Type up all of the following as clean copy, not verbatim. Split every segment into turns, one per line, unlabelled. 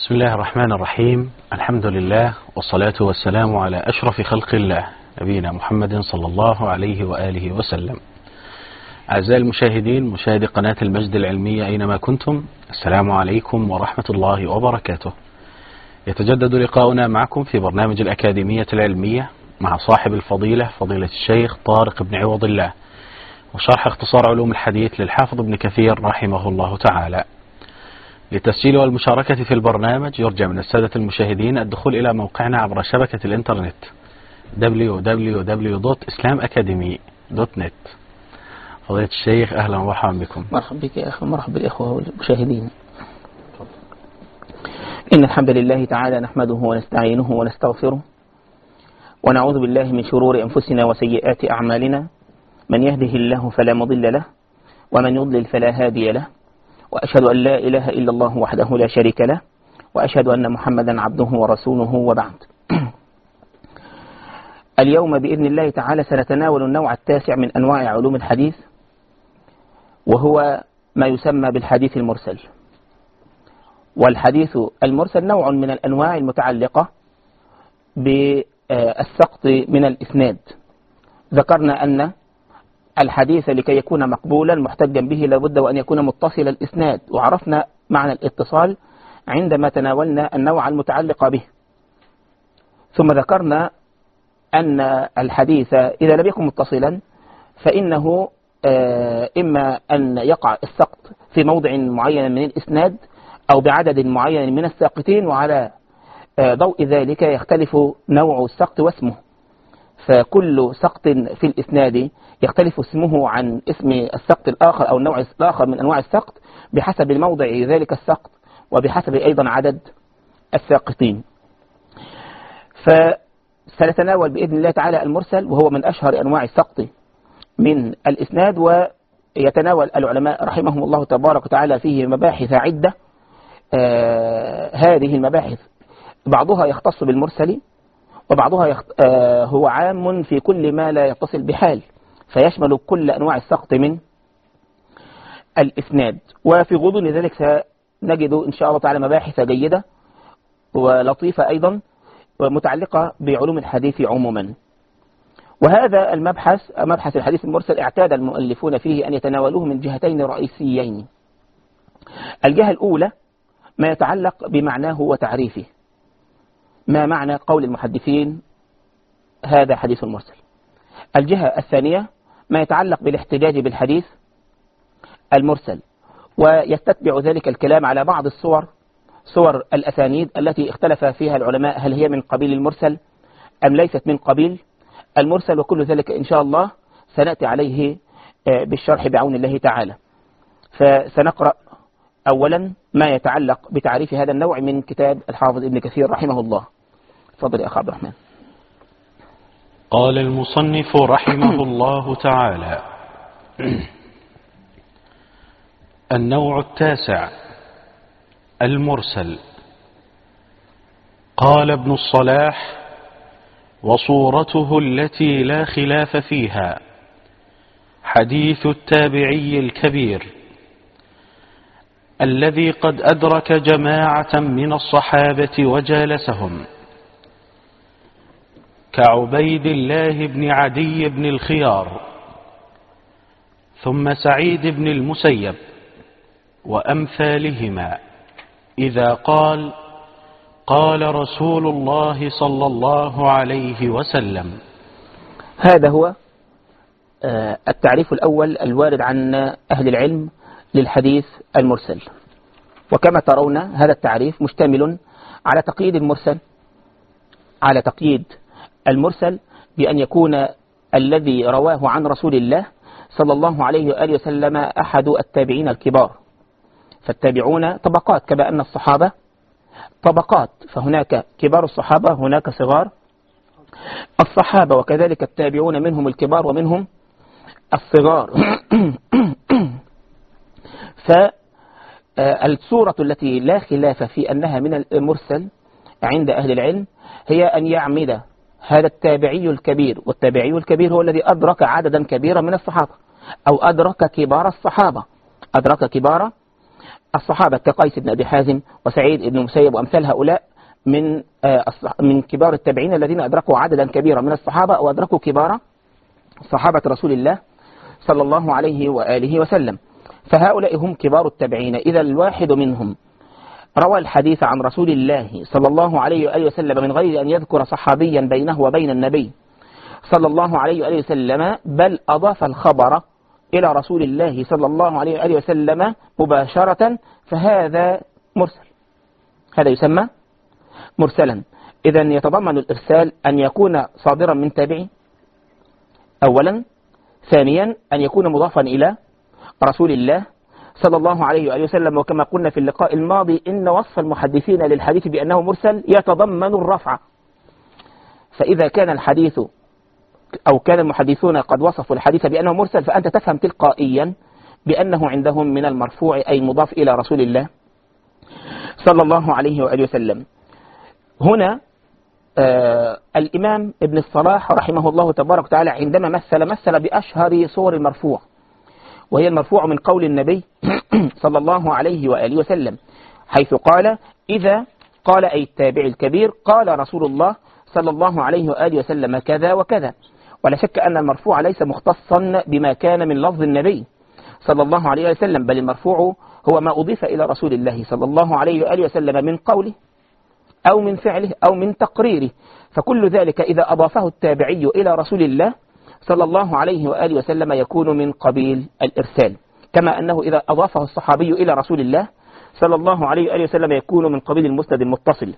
بسم الله الرحمن الرحيم. الحمد لله والصلاة والسلام على أشرف خلق الله نبينا محمد صلى الله عليه وآله وسلم. أعزائي المشاهدين، مشاهدي قناة المجد العلمية أينما كنتم، السلام عليكم ورحمة الله وبركاته. يتجدد لقاؤنا معكم في برنامج الأكاديمية العلمية مع صاحب الفضيلة فضيلة الشيخ طارق بن عوض الله، وشرح اختصار علوم الحديث للحافظ ابن كثير رحمه الله تعالى. للتسجيل والمشاركة في البرنامج يرجى من السادة المشاهدين الدخول إلى موقعنا عبر شبكة الإنترنت www.islamacademy.net. فضيلة الشيخ أهلا ومرحبا بكم.
مرحبا بك يا أخي، مرحبا بالإخوة والمشاهدين. إن الحمد لله تعالى نحمده ونستعينه ونستغفره، ونعوذ بالله من شرور أنفسنا وسيئات أعمالنا. من يهده الله فلا مضل له، ومن يضلل فلا هادي له، وأشهد أن لا إله إلا الله وحده لا شريك له، وأشهد أن محمدا عبده ورسوله، وبعد. اليوم بإذن الله تعالى سنتناول النوع التاسع من أنواع علوم الحديث، وهو ما يسمى بالحديث المرسل. والحديث المرسل نوع من الأنواع المتعلقة بالسقط من الإسناد. ذكرنا أن الحديث لكي يكون مقبولا محتجا به لابد وأن يكون متصل الإسناد، وعرفنا معنى الاتصال عندما تناولنا النوع المتعلق به. ثم ذكرنا أن الحديث إذا لم يكن متصلا فإنه إما أن يقع السقط في موضع معين من الإسناد أو بعدد معين من الساقطين، وعلى ضوء ذلك يختلف نوع السقط واسمه. فكل سقط في الإسناد يختلف اسمه عن اسم السقط الآخر أو النوع الآخر من أنواع السقط بحسب الموضع ذلك السقط وبحسب أيضا عدد الساقطين. فسنتناول بإذن الله تعالى المرسل، وهو من أشهر أنواع السقط من الإسناد، ويتناول العلماء رحمهم الله تبارك وتعالى فيه مباحث عدة. هذه المباحث بعضها يختص بالمرسل، وبعضها هو عام في كل ما لا يتصل بحال، فيشمل كل أنواع السقط من الإسناد. وفي غضون ذلك سنجد إن شاء الله تعالى مباحث جيدة ولطيفة أيضا متعلقة بعلوم الحديث عموما. وهذا مبحث الحديث المرسل اعتاد المؤلفون فيه أن يتناولوه من جهتين رئيسيين. الجهة الأولى ما يتعلق بمعناه وتعريفه، ما معنى قول المحدثين هذا حديث مرسل. الجهة الثانية ما يتعلق بالاحتجاج بالحديث المرسل، ويستتبع ذلك الكلام على بعض صور الأسانيد التي اختلف فيها العلماء، هل هي من قبيل المرسل أم ليست من قبيل المرسل، وكل ذلك إن شاء الله سنأتي عليه بالشرح بعون الله تعالى. فسنقرأ أولا ما يتعلق بتعريف هذا النوع من كتاب الحافظ ابن كثير رحمه الله. تفضل يا أخي عبد الرحمن.
قال المصنف رحمه الله تعالى: النوع التاسع المرسل. قال ابن الصلاح: وصورته التي لا خلاف فيها حديث التابعي الكبير الذي قد أدرك جماعة من الصحابة وجالسهم، كعبيد الله بن عدي بن الخيار، ثم سعيد بن المسيب وأمثالهما، إذا قال: قال رسول الله صلى الله عليه وسلم.
هذا هو التعريف الأول الوارد عن أهل العلم للحديث المرسل. وكما ترون هذا التعريف مشتمل على تقييد المرسل بأن يكون الذي رواه عن رسول الله صلى الله عليه وآله وسلم أحد التابعين الكبار. فالتابعون طبقات، كما أن الصحابة طبقات، فهناك كبار الصحابة هناك صغار الصحابة، وكذلك التابعون منهم الكبار ومنهم الصغار. فالصورة التي لا خلاف في أنها من المرسل عند أهل العلم هي أن يعمد هذا التابعي الكبير، والتابعي الكبير هو الذي أدرك عددا كبيرا من الصحابة، أو أدرك كبار الصحابة، أدرك كبار الصحابة كقيس بن أبي حازم وسعيد بن المسيب وأمثال هؤلاء من كبار التابعين الذين أدركوا عددا كبيرا من الصحابة وأدركوا كبار صحابة رسول الله صلى الله عليه وآله وسلم. فهؤلاء هم كبار التابعين. إذا الواحد منهم روى الحديث عن رسول الله صلى الله عليه وآله وسلم من غير أن يذكر صحابيا بينه وبين النبي صلى الله عليه وآله وسلم، بل أضاف الخبر إلى رسول الله صلى الله عليه وآله وسلم مباشرة، فهذا مرسل، هذا يسمى مرسلا. إذا يتضمن الإرسال أن يكون صادرا من تابعي أولا، ثانيا أن يكون مضافا إلى رسول الله صلى الله عليه وآله وسلم. وكما قلنا في اللقاء الماضي إن وصف المحدثين للحديث بأنه مرسل يتضمن الرفع، فإذا كان الحديث أو كان المحدثون قد وصفوا الحديث بأنه مرسل فأنت تفهم تلقائيا بأنه عندهم من المرفوع أي مضاف إلى رسول الله صلى الله عليه وآله وسلم. هنا الإمام ابن الصلاح رحمه الله تبارك وتعالى عندما مثل بأشهر صور المرفوع، وهي المرفوع من قول النبي صلى الله عليه وآله وسلم، حيث قال: إذا قال أي التابع الكبير قال رسول الله صلى الله عليه وآله وسلم كذا وكذا. ولا شك أن المرفوع ليس مختصا بما كان من لفظ النبي صلى الله عليه وسلم، بل المرفوع هو ما أضيف إلى رسول الله صلى الله عليه وآله وسلم من قوله أو من فعله أو من تقريره، فكل ذلك إذا أضافه التابعي إلى رسول الله صلى الله عليه وآله وسلم يكون من قبيل الإرسال، كما أنه إذا أضافه الصحابي إلى رسول الله صلى الله عليه وآله وسلم يكون من قبيل المسند المتصل.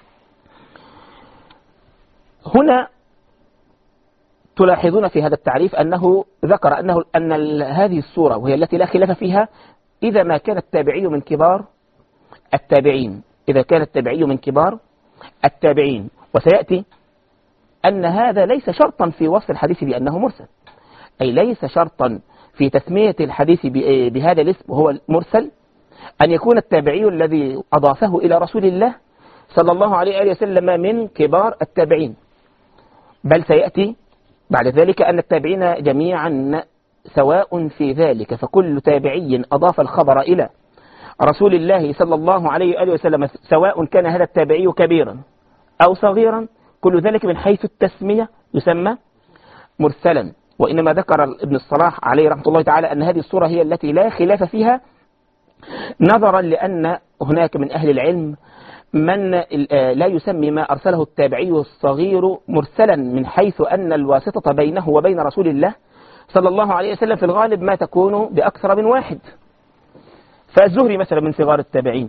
هنا تلاحظون في هذا التعريف أنه ذكر أن هذه الصورة وهي التي لا خلاف فيها إذا ما كان التابعي من كبار التابعين، إذا كان التابعي من كبار التابعين. وسيأتي أن هذا ليس شرطا في وصف الحديث بأنه مرسل، أي ليس شرطا في تسمية الحديث بهذا الاسم وهو المرسل أن يكون التابعي الذي أضافه إلى رسول الله صلى الله عليه وآله وسلم من كبار التابعين، بل سيأتي بعد ذلك أن التابعين جميعا سواء في ذلك، فكل تابعي أضاف الخبر إلى رسول الله صلى الله عليه وآله وسلم سواء كان هذا التابعي كبيرا أو صغيرا، كل ذلك من حيث التسمية يسمى مرسلا. وإنما ذكر ابن الصلاح عليه رحمة الله تعالى أن هذه الصورة هي التي لا خلاف فيها، نظرا لأن هناك من أهل العلم من لا يسمي ما أرسله التابعي الصغير مرسلا، من حيث أن الواسطة بينه وبين رسول الله صلى الله عليه وسلم في الغالب ما تكون بأكثر من واحد. فالزهري مثلا من صغار التابعين،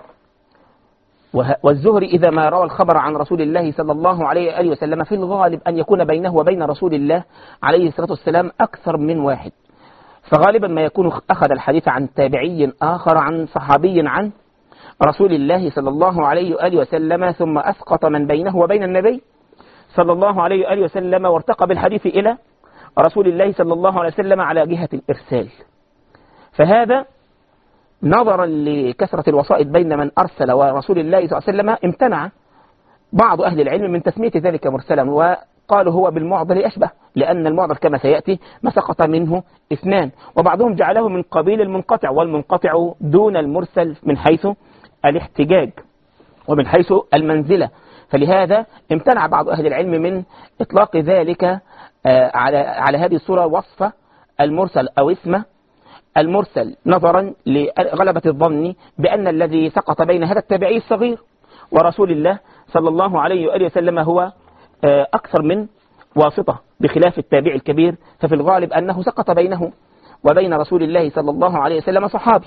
والزهري إذا ما روى الخبر عن رسول الله صلى الله عليه وآله وسلم في الغالب أن يكون بينه وبين رسول الله عليه الصلاة والسلام أكثر من واحد، فغالبا ما يكون أخذ الحديث عن تابعي آخر عن صحابي عن رسول الله صلى الله عليه وآله وسلم، ثم أسقط من بينه وبين النبي صلى الله عليه وآله وسلم وارتقى بالحديث إلى رسول الله صلى الله عليه وسلم على جهة الإرسال. فهذا نظرا لكثرة الوسائط بين من أرسل ورسول الله صلى الله عليه وسلم امتنع بعض أهل العلم من تسمية ذلك مرسلا، وقالوا هو بالمعضل أشبه، لأن المعضل كما سيأتي ما سقط منه اثنان، وبعضهم جعله من قبيل المنقطع، والمنقطع دون المرسل من حيث الاحتجاج ومن حيث المنزلة، فلهذا امتنع بعض أهل العلم من إطلاق ذلك على هذه الصورة وصف المرسل أو اسم المرسل، نظرا لغلبة الظن بأن الذي سقط بين هذا التابعي الصغير ورسول الله صلى الله عليه وآله وسلم هو أكثر من واسطة، بخلاف التابع الكبير ففي الغالب أنه سقط بينه وبين رسول الله صلى الله عليه وسلم صحابي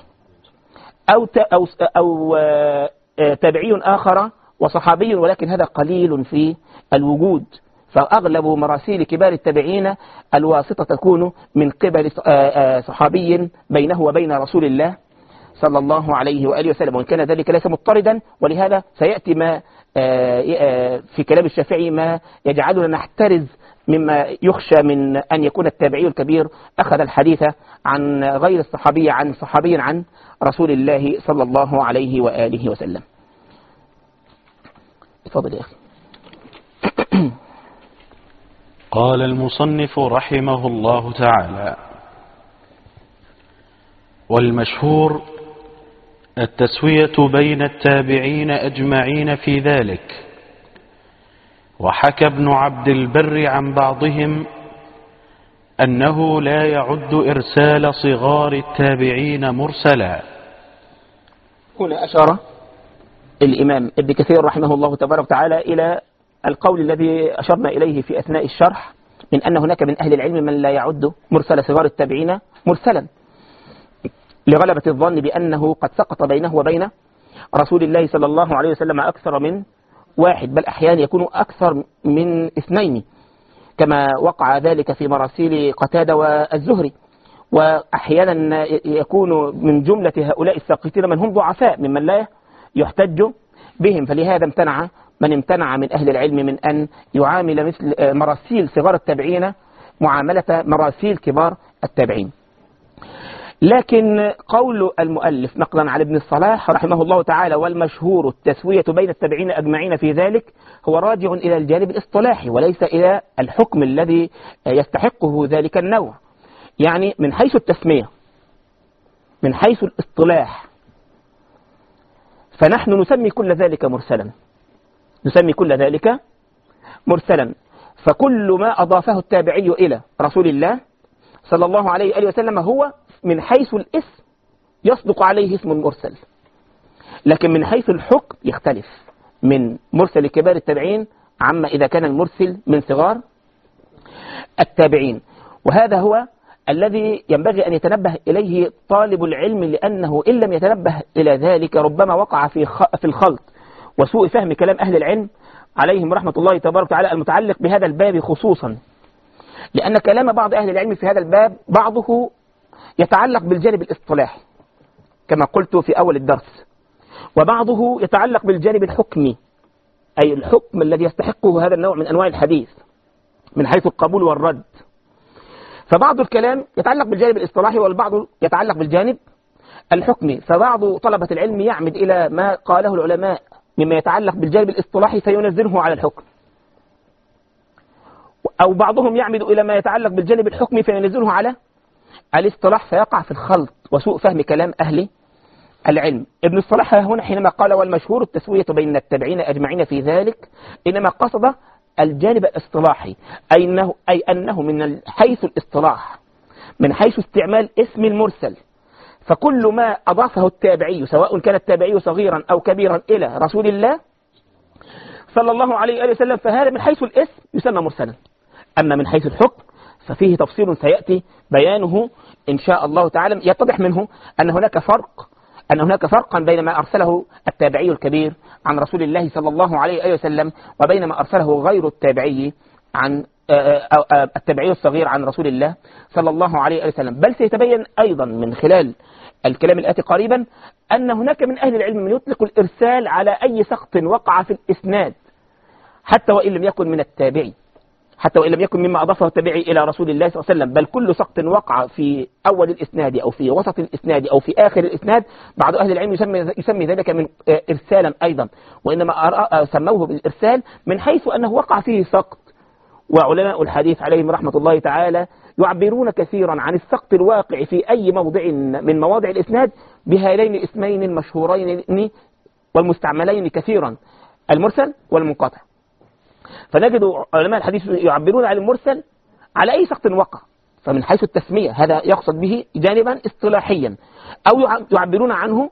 أو تابعي آخر وصحابي، ولكن هذا قليل في الوجود، فأغلب مراسيل كبار التابعين الواسطة تكون من قبل صحابي بينه وبين رسول الله صلى الله عليه وآله وسلم، وإن كان ذلك ليس مضطردا. ولهذا سيأتي ما في كلام الشافعي ما يجعلنا نحترز مما يخشى من أن يكون التابعي الكبير أخذ الحديث عن غير الصحابي عن صحابي عن رسول الله صلى الله عليه وآله وسلم. تفضل يا أخي.
قال المصنف رحمه الله تعالى: والمشهور التسوية بين التابعين أجمعين في ذلك. وحكى ابن عبد البر عن بعضهم أنه لا يعد إرسال صغار التابعين مرسلا.
هنا أشار الإمام ابن كثير رحمه الله تبارك وتعالى إلى القول الذي أشرنا إليه في أثناء الشرح من أن هناك من أهل العلم من لا يعد مرسل صغار التابعين مرسلا، لغلبة الظن بأنه قد سقط بينه وبين رسول الله صلى الله عليه وسلم أكثر من واحد، بل أحيانا يكون أكثر من اثنين، كما وقع ذلك في مراسيل قتادة والزهري. وأحيانا يكون من جملة هؤلاء الساقطين من هم ضعفاء ممن لا يحتج بهم، فلهذا امتنع من أهل العلم من أن يعامل مثل مراسيل صغار التابعين معاملة مراسيل كبار التابعين. لكن قول المؤلف نقلا عن ابن الصلاح رحمه الله تعالى والمشهور التسوية بين التابعين أجمعين في ذلك هو راجع إلى الجانب الاصطلاحي وليس إلى الحكم الذي يستحقه ذلك النوع. يعني من حيث التسمية، من حيث الاصطلاح، فنحن نسمي كل ذلك مرسلا، نسمي كل ذلك مرسلا. فكل ما أضافه التابعي إلى رسول الله صلى الله عليه وآله وسلم هو من حيث الاسم يصدق عليه اسم المرسل، لكن من حيث الحكم يختلف من مرسل كبار التابعين عما إذا كان المرسل من صغار التابعين. وهذا هو الذي ينبغي أن يتنبه إليه طالب العلم، لأنه إن لم يتنبه إلى ذلك ربما وقع في الخلط وسوء فهم كلام أهل العلم عليهم رحمة الله تبارك وتعالى المتعلق بهذا الباب خصوصا، لأن كلام بعض أهل العلم في هذا الباب بعضه يتعلق بالجانب الاصطلاحي كما قلت في أول الدرس، وبعضه يتعلق بالجانب الحكمي، أي الحكم الذي يستحقه هذا النوع من أنواع الحديث من حيث القبول والرد. فبعض الكلام يتعلق بالجانب الاصطلاحي والبعض يتعلق بالجانب الحكمي. فبعض طلبة العلم يعمد إلى ما قاله العلماء مما يتعلق بالجانب الاصطلاحي فينزله على الحكم، أو بعضهم يعمد إلى ما يتعلق بالجانب الحكمي فينزله على الاصطلاح، فيقع في الخلط وسوء فهم كلام أهل العلم. ابن الصلاح هنا حينما قال والمشهور التسوية بين التابعين أجمعين في ذلك إنما قصد الجانب الاصطلاحي، أي أنه من حيث الاصطلاح، من حيث استعمال اسم المرسل، فكل ما أضافه التابعي سواء كان التابعي صغيرا أو كبيرا إلى رسول الله صلى الله عليه وسلم فهذا من حيث الاسم يسمى مرسلا. أما من حيث الحكم ففيه تفصيل سيأتي بيانه إن شاء الله تعالى، يتضح منه أن هناك فرقا بين ما أرسله التابعي الكبير عن رسول الله صلى الله عليه وسلم وبين ما أرسله غير التابعي عن التابعي الصغير عن رسول الله صلى الله عليه وسلم. بل سيتبين أيضا من خلال الكلام الآتي قريبا أن هناك من أهل العلم من يطلق الإرسال على أي سقط وقع في الإسناد حتى وإن لم يكن من التابعي، حتى وإن لم يكن مما أضافه التابعي إلى رسول الله صلى الله عليه وسلم، بل كل سقط وقع في أول الإسناد أو في وسط الإسناد أو في آخر الإسناد بعض أهل العلم يسمي ذلك من إرسالا أيضا، وإنما سموه بالإرسال من حيث أنه وقع فيه سقط. وعلماء الحديث عليهم رحمة الله تعالى يعبرون كثيرا عن السقط الواقع في أي موضع من مواضع الإسناد بهذين الاسمين المشهورين والمستعملين كثيرا، المرسل والمنقطع. فنجد علماء الحديث يعبرون عن المرسل على أي سقط وقع، فمن حيث التسمية هذا يقصد به جانبا اصطلاحيا، أو يعبرون عنه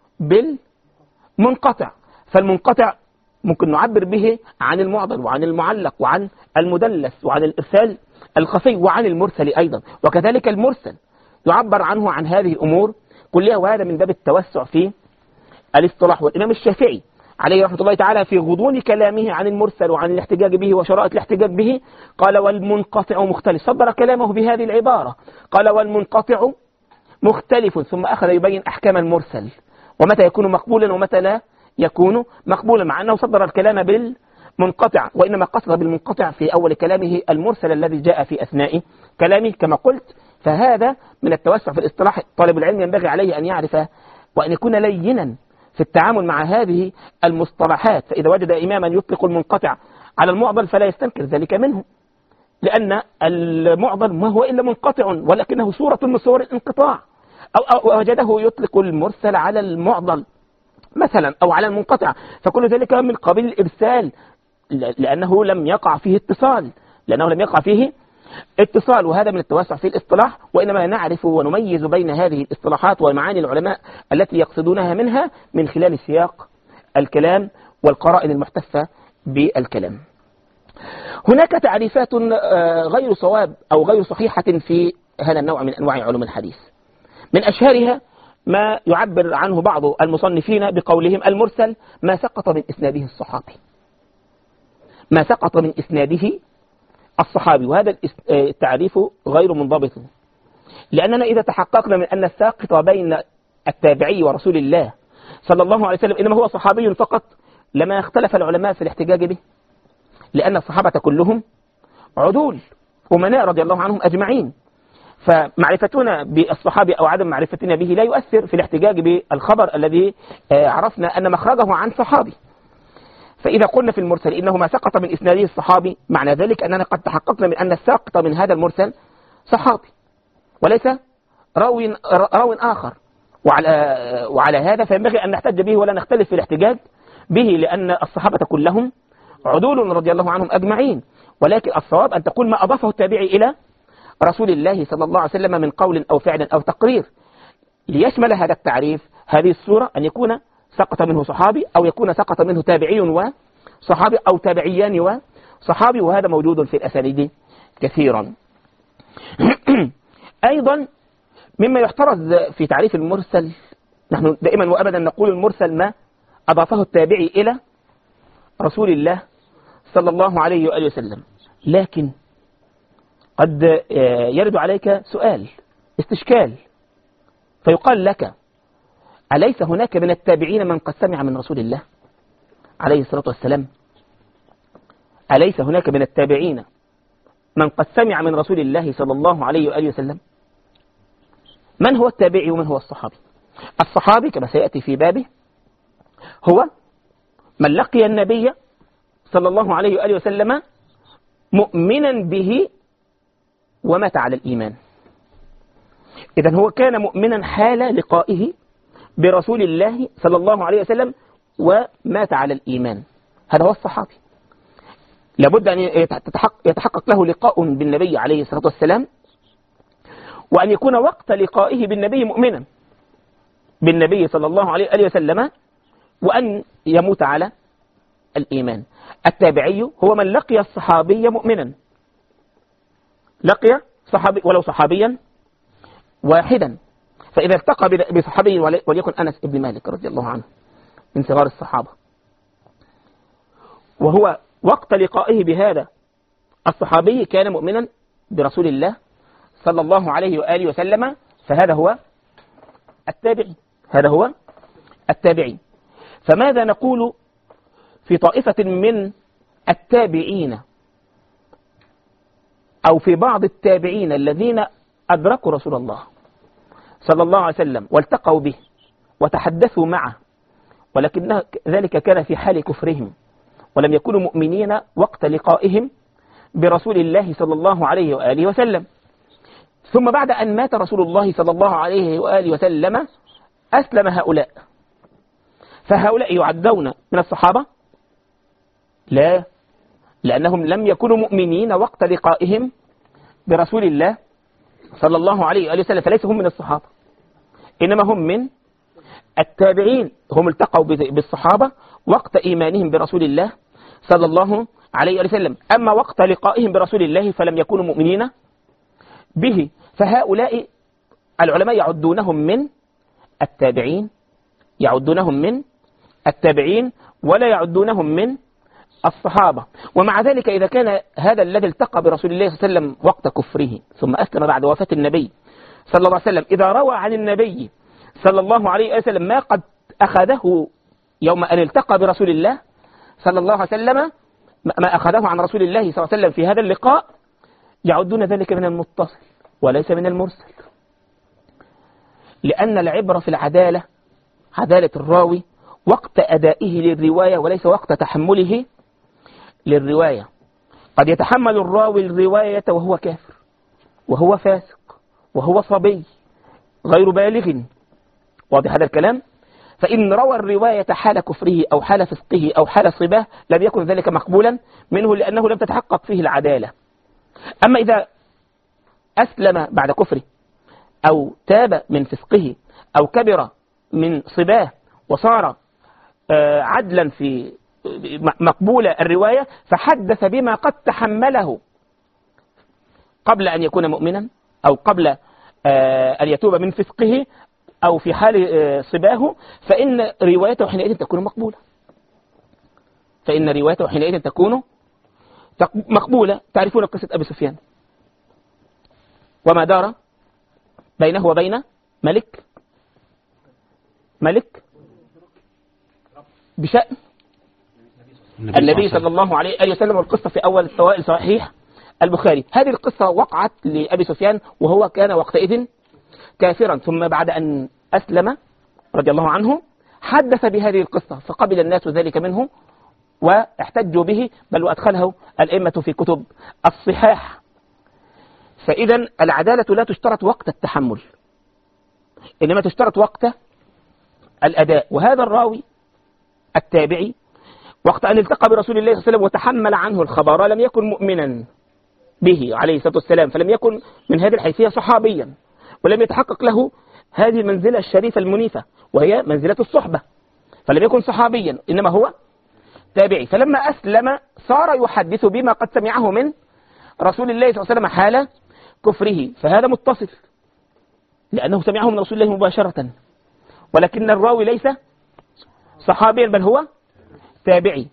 بالمنقطع، فالمنقطع ممكن نعبر به عن المعضل وعن المعلق وعن المدلس وعن الإرسال الخفي وعن المرسل أيضا، وكذلك المرسل يعبر عنه عن هذه الأمور كلها، وهذا من باب التوسع في الاصطلاح. والإمام الشافعي عليه رحمة الله تعالى في غضون كلامه عن المرسل وعن الاحتجاج به وشرائط الاحتجاج به قال والمنقطع مختلف، صدر كلامه بهذه العبارة، قال والمنقطع مختلف، ثم أخذ يبين أحكام المرسل ومتى يكون مقبولا ومتى لا يكون مقبولا، مع أنه صدر الكلام بالمنقطع وإنما قصد بالمنقطع في أول كلامه المرسل الذي جاء في أثناء كلامه كما قلت. فهذا من التوسع في الاصطلاح، طالب العلم ينبغي عليه أن يعرف وأن يكون لينا في التعامل مع هذه المصطلحات، فإذا وجد إماما يطلق المنقطع على المعضل فلا يستنكر ذلك منه، لأن المعضل ما هو إلا منقطع ولكنه صورة من صور الانقطاع، أو وجده يطلق المرسل على المعضل مثلا أو على المنقطع، فكل ذلك من قبيل الإرسال، لأنه لم يقع فيه اتصال، وهذا من التوسع في الاصطلاح. وإنما نعرف ونميز بين هذه الاصطلاحات ومعاني العلماء التي يقصدونها منها من خلال سياق الكلام والقرائن المحتفة بالكلام. هناك تعريفات غير صواب أو غير صحيحة في هذا النوع من أنواع علوم الحديث. من أشهرها ما يعبر عنه بعض المصنفين بقولهم المرسل ما سقط من إسناده الصحابي، ما سقط من إسناده الصحابي. وهذا التعريف غير منضبط، لأننا إذا تحققنا من أن الساقط بين التابعي ورسول الله صلى الله عليه وسلم إنما هو صحابي فقط لما اختلف العلماء في الاحتجاج به، لأن الصحابة كلهم عدول أمناء رضي الله عنهم أجمعين، فمعرفتنا بالصحابي أو عدم معرفتنا به لا يؤثر في الاحتجاج بالخبر الذي عرفنا أن مخرجه عن صحابي. فإذا قلنا في المرسل إنه ما سقط من إسناده الصحابي، معنى ذلك أننا قد تحققنا من أن الساقط من هذا المرسل صحابي وليس راو آخر. وعلى هذا فينبغي أن نحتج به ولا نختلف في الاحتجاج به، لأن الصحابة كلهم عدول رضي الله عنهم أجمعين. ولكن الصواب أن تقول ما أضافه التابعي إلى رسول الله صلى الله عليه وسلم من قول أو فعل أو تقرير، ليشمل هذا التعريف هذه الصورة أن يكون سقط منه صحابي أو يكون سقط منه تابعي وصحابي أو تابعيان وصحابي، وهذا موجود في الأسانيد كثيرا. أيضا مما يحترز في تعريف المرسل، نحن دائما وأبدا نقول المرسل ما أضافه التابعي إلى رسول الله صلى الله عليه وآله وسلم. لكن قد يرد عليك سؤال استشكال، فيقال لك أليس هناك من التابعين من قد سمع من رسول الله عليه الصلاة والسلام؟ أليس هناك من التابعين من قد سمع من رسول الله صلى الله عليه وآله وسلم؟ من هو التابعي ومن هو الصحابي؟ الصحابي كما سيأتي في بابه هو من لقي النبي صلى الله عليه وآله وسلم مؤمنا به ومات على الإيمان. إذن هو كان مؤمنا حال لقائه برسول الله صلى الله عليه وسلم ومات على الإيمان، هذا هو الصحابي. لابد أن يتحقق له لقاء بالنبي عليه الصلاة والسلام، وأن يكون وقت لقائه بالنبي مؤمنا بالنبي صلى الله عليه وسلم وأن يموت على الإيمان. التابعي هو من لقي الصحابي مؤمنا، لقي صحابي ولو صحابيا واحدا، فإذا التقى بصحابي وليكن أنس بن مالك رضي الله عنه من صغار الصحابة، وهو وقت لقائه بهذا الصحابي كان مؤمنا برسول الله صلى الله عليه وآله وسلم، فهذا هو التابعي، هذا هو التابعي. فماذا نقول في طائفة من التابعين أو في بعض التابعين الذين أدركوا رسول الله صلى الله عليه وسلم والتقوا به وتحدثوا معه، ولكن ذلك كان في حال كفرهم ولم يكونوا مؤمنين وقت لقائهم برسول الله صلى الله عليه وآله وسلم، ثم بعد أن مات رسول الله صلى الله عليه وآله وسلم أسلم هؤلاء، فهؤلاء يعدون من الصحابة؟ لا، لأنهم لم يكونوا مؤمنين وقت لقائهم برسول الله صلى الله عليه وآله وسلم، فليس هم من الصحابة، إنما هم من التابعين، هم التقوا بالصحابة وقت إيمانهم برسول الله صلى الله عليه وآله وسلم. أما وقت لقائهم برسول الله فلم يكونوا مؤمنين به، فهؤلاء العلماء يعدونهم من التابعين، يعدونهم من التابعين ولا يعدونهم من الصحابة. ومع ذلك إذا كان هذا الذي التقى برسول الله صلى الله عليه وسلم وقت كفره ثم أسلم بعد وفاة النبي صلى الله عليه وسلم، إذا روى عن النبي صلى الله عليه وسلم ما قد أخذه يوم أن التقى برسول الله صلى الله عليه وسلم، ما أخذه عن رسول الله صلى الله عليه وسلم في هذا اللقاء، يعدون ذلك من المتصل وليس من المرسل، لأن العبرة في العدالة، عدالة الراوي وقت أدائه للرواية وليس وقت تحمله للرواية. قد يتحمل الراوي الرواية وهو كافر وهو فاسق وهو صبي غير بالغ. واضح هذا الكلام؟ فإن روى الرواية حال كفره أو حال فسقه أو حال صباه لم يكن ذلك مقبولا منه، لأنه لم تتحقق فيه العدالة. أما إذا أسلم بعد كفره أو تاب من فسقه أو كبر من صباه وصار عدلا في مقبول الرواية، فحدث بما قد تحمله قبل أن يكون مؤمنا أو قبل أن يتوب من فسقه أو في حال صباه، فإن روايته حينئذ تكون مقبولة. فإن روايته حينئذ تكون مقبولة. تعرفون قصة أبي سفيان وما دار بينه وبين ملك بشأن النبي صلى الله عليه وسلم، والقصة في أول الفوائد صحيح البخاري. هذه القصة وقعت لأبي سفيان وهو كان وقتئذ كافرا، ثم بعد أن أسلم رضي الله عنه حدث بهذه القصة، فقبل الناس ذلك منه واحتجوا به، بل وأدخله الأئمة في كتب الصحاح. فإذا العدالة لا تشترط وقت التحمل، إنما تشترط وقت الأداء. وهذا الراوي التابعي وقت أن التقى برسول الله صلى الله عليه وسلم وتحمل عنه الخبر لم يكن مؤمنا به عليه الصلاة والسلام، فلم يكن من هذه الحيثية صحابيا، ولم يتحقق له هذه المنزلة الشريفة المنيفة وهي منزلة الصحبة، فلم يكن صحابيا إنما هو تابعي. فلما أسلم صار يحدث بما قد سمعه من رسول الله صلى الله عليه وسلم حال كفره، فهذا متصل لأنه سمعه من رسول الله مباشرة، ولكن الراوي ليس صحابيا بل هو تابعي.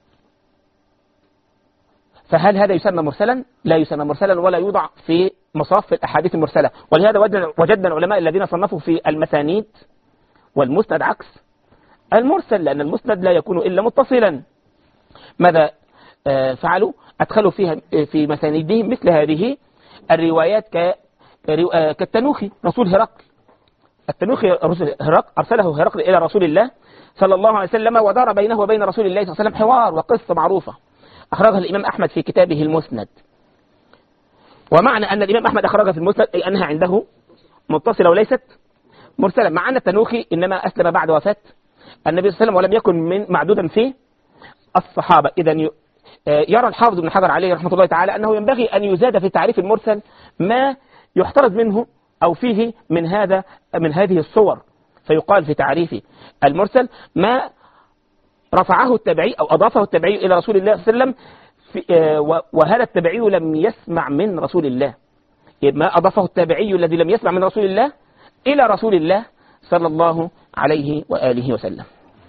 فهل هذا يسمى مرسلا؟ لا يسمى مرسلا ولا يوضع في مصاف الأحاديث المرسلة. ولهذا وجدنا العلماء الذين صنفوا في المسانيد والمسند عكس المرسل، لأن المسند لا يكون إلا متصلا. ماذا فعلوا؟ أدخلوا فيها في مسانيدهم مثل هذه الروايات كالتنوخي رسول هرقل. التنوخي رسول هرقل أرسله هرقل إلى رسول الله صلى الله عليه وسلم، ودار بينه وبين رسول الله صلى الله عليه وسلم حوار وقصة معروفة أخرجها الإمام أحمد في كتابه المسند. ومعنى أن الإمام أحمد أخرجها في المسند أي أنها عنده متصلة وليست مرسلة، مع أن التنوخي إنما أسلم بعد وفاة النبي صلى الله عليه وسلم ولم يكن من معدودا في الصحابة. إذا يرى الحافظ ابن حجر عليه رحمة الله تعالى أنه ينبغي أن يزاد في تعريف المرسل ما يحترز منه أو فيه من هذه الصور، فيقال في تعريف المرسل ما رفعه التابعي أو أضافه التابعي إلى رسول الله صلى الله عليه وسلم، وهذا التابعي لم يسمع من رسول الله. ما أضافه التابعي الذي لم يسمع من رسول الله إلى رسول الله صلى الله عليه وآله وسلم.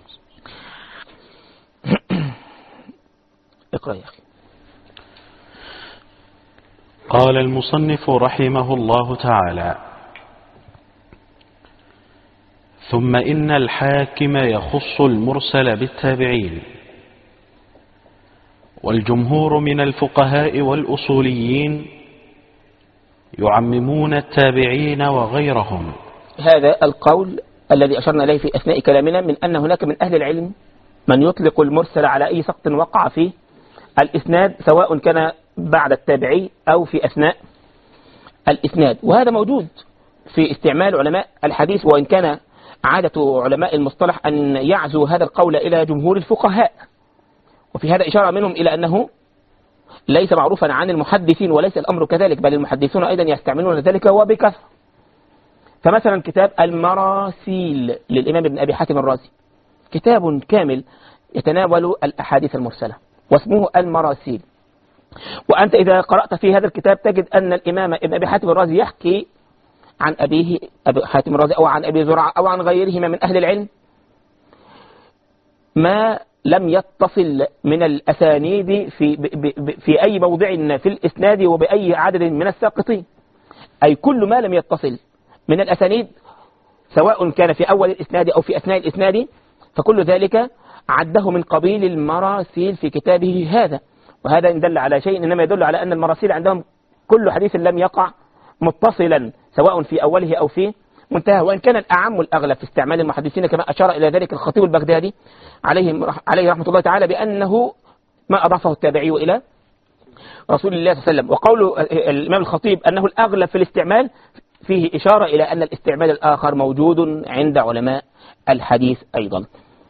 اقرأ يا أخي.
قال المصنف رحمه الله تعالى: ثم إن الحاكم يخص المرسل بالتابعين، والجمهور من الفقهاء والأصوليين يعممون التابعين وغيرهم.
هذا القول الذي أشرنا إليه في أثناء كلامنا من أن هناك من أهل العلم من يطلق المرسل على أي سقط وقع فيه الإسناد، سواء كان بعد التابعي أو في أثناء الإسناد. وهذا موجود في استعمال علماء الحديث، وإن كان عادة علماء المصطلح أن يعزوا هذا القول إلى جمهور الفقهاء، وفي هذا إشارة منهم إلى أنه ليس معروفا عن المحدثين، وليس الأمر كذلك، بل المحدثون أيضا يستعملون ذلك وبكثرة. فمثلا كتاب المراسيل للإمام ابن أبي حاتم الرازي كتاب كامل يتناول الأحاديث المرسلة واسمه المراسيل. وأنت إذا قرأت في هذا الكتاب تجد أن الإمام ابن أبي حاتم الرازي يحكي عن أبيه أبي حاتم الرازي أو عن أبي زرعة أو عن غيرهما من أهل العلم ما لم يتصل من الأسانيد في أي موضع في الإسناد وبأي عدد من الساقطين، أي كل ما لم يتصل من الأسانيد سواء كان في أول الإسناد أو في أثناء الإسناد، فكل ذلك عده من قبيل المراسيل في كتابه هذا. وهذا إن دل على شيء إنما يدل على أن المراسيل عندهم كل حديث لم يقع متصلا سواء في أوله أو في منتهى، وإن كان الأعم والأغلب في استعمال المحدثين كما أشار إلى ذلك الخطيب البغدادي عليه رحمة الله تعالى بأنه ما أضافه التابعي إلى رسول الله صلى الله عليه وسلم. وقول الإمام الخطيب أنه الأغلب في الاستعمال فيه إشارة إلى أن الاستعمال الآخر موجود عند علماء الحديث أيضا.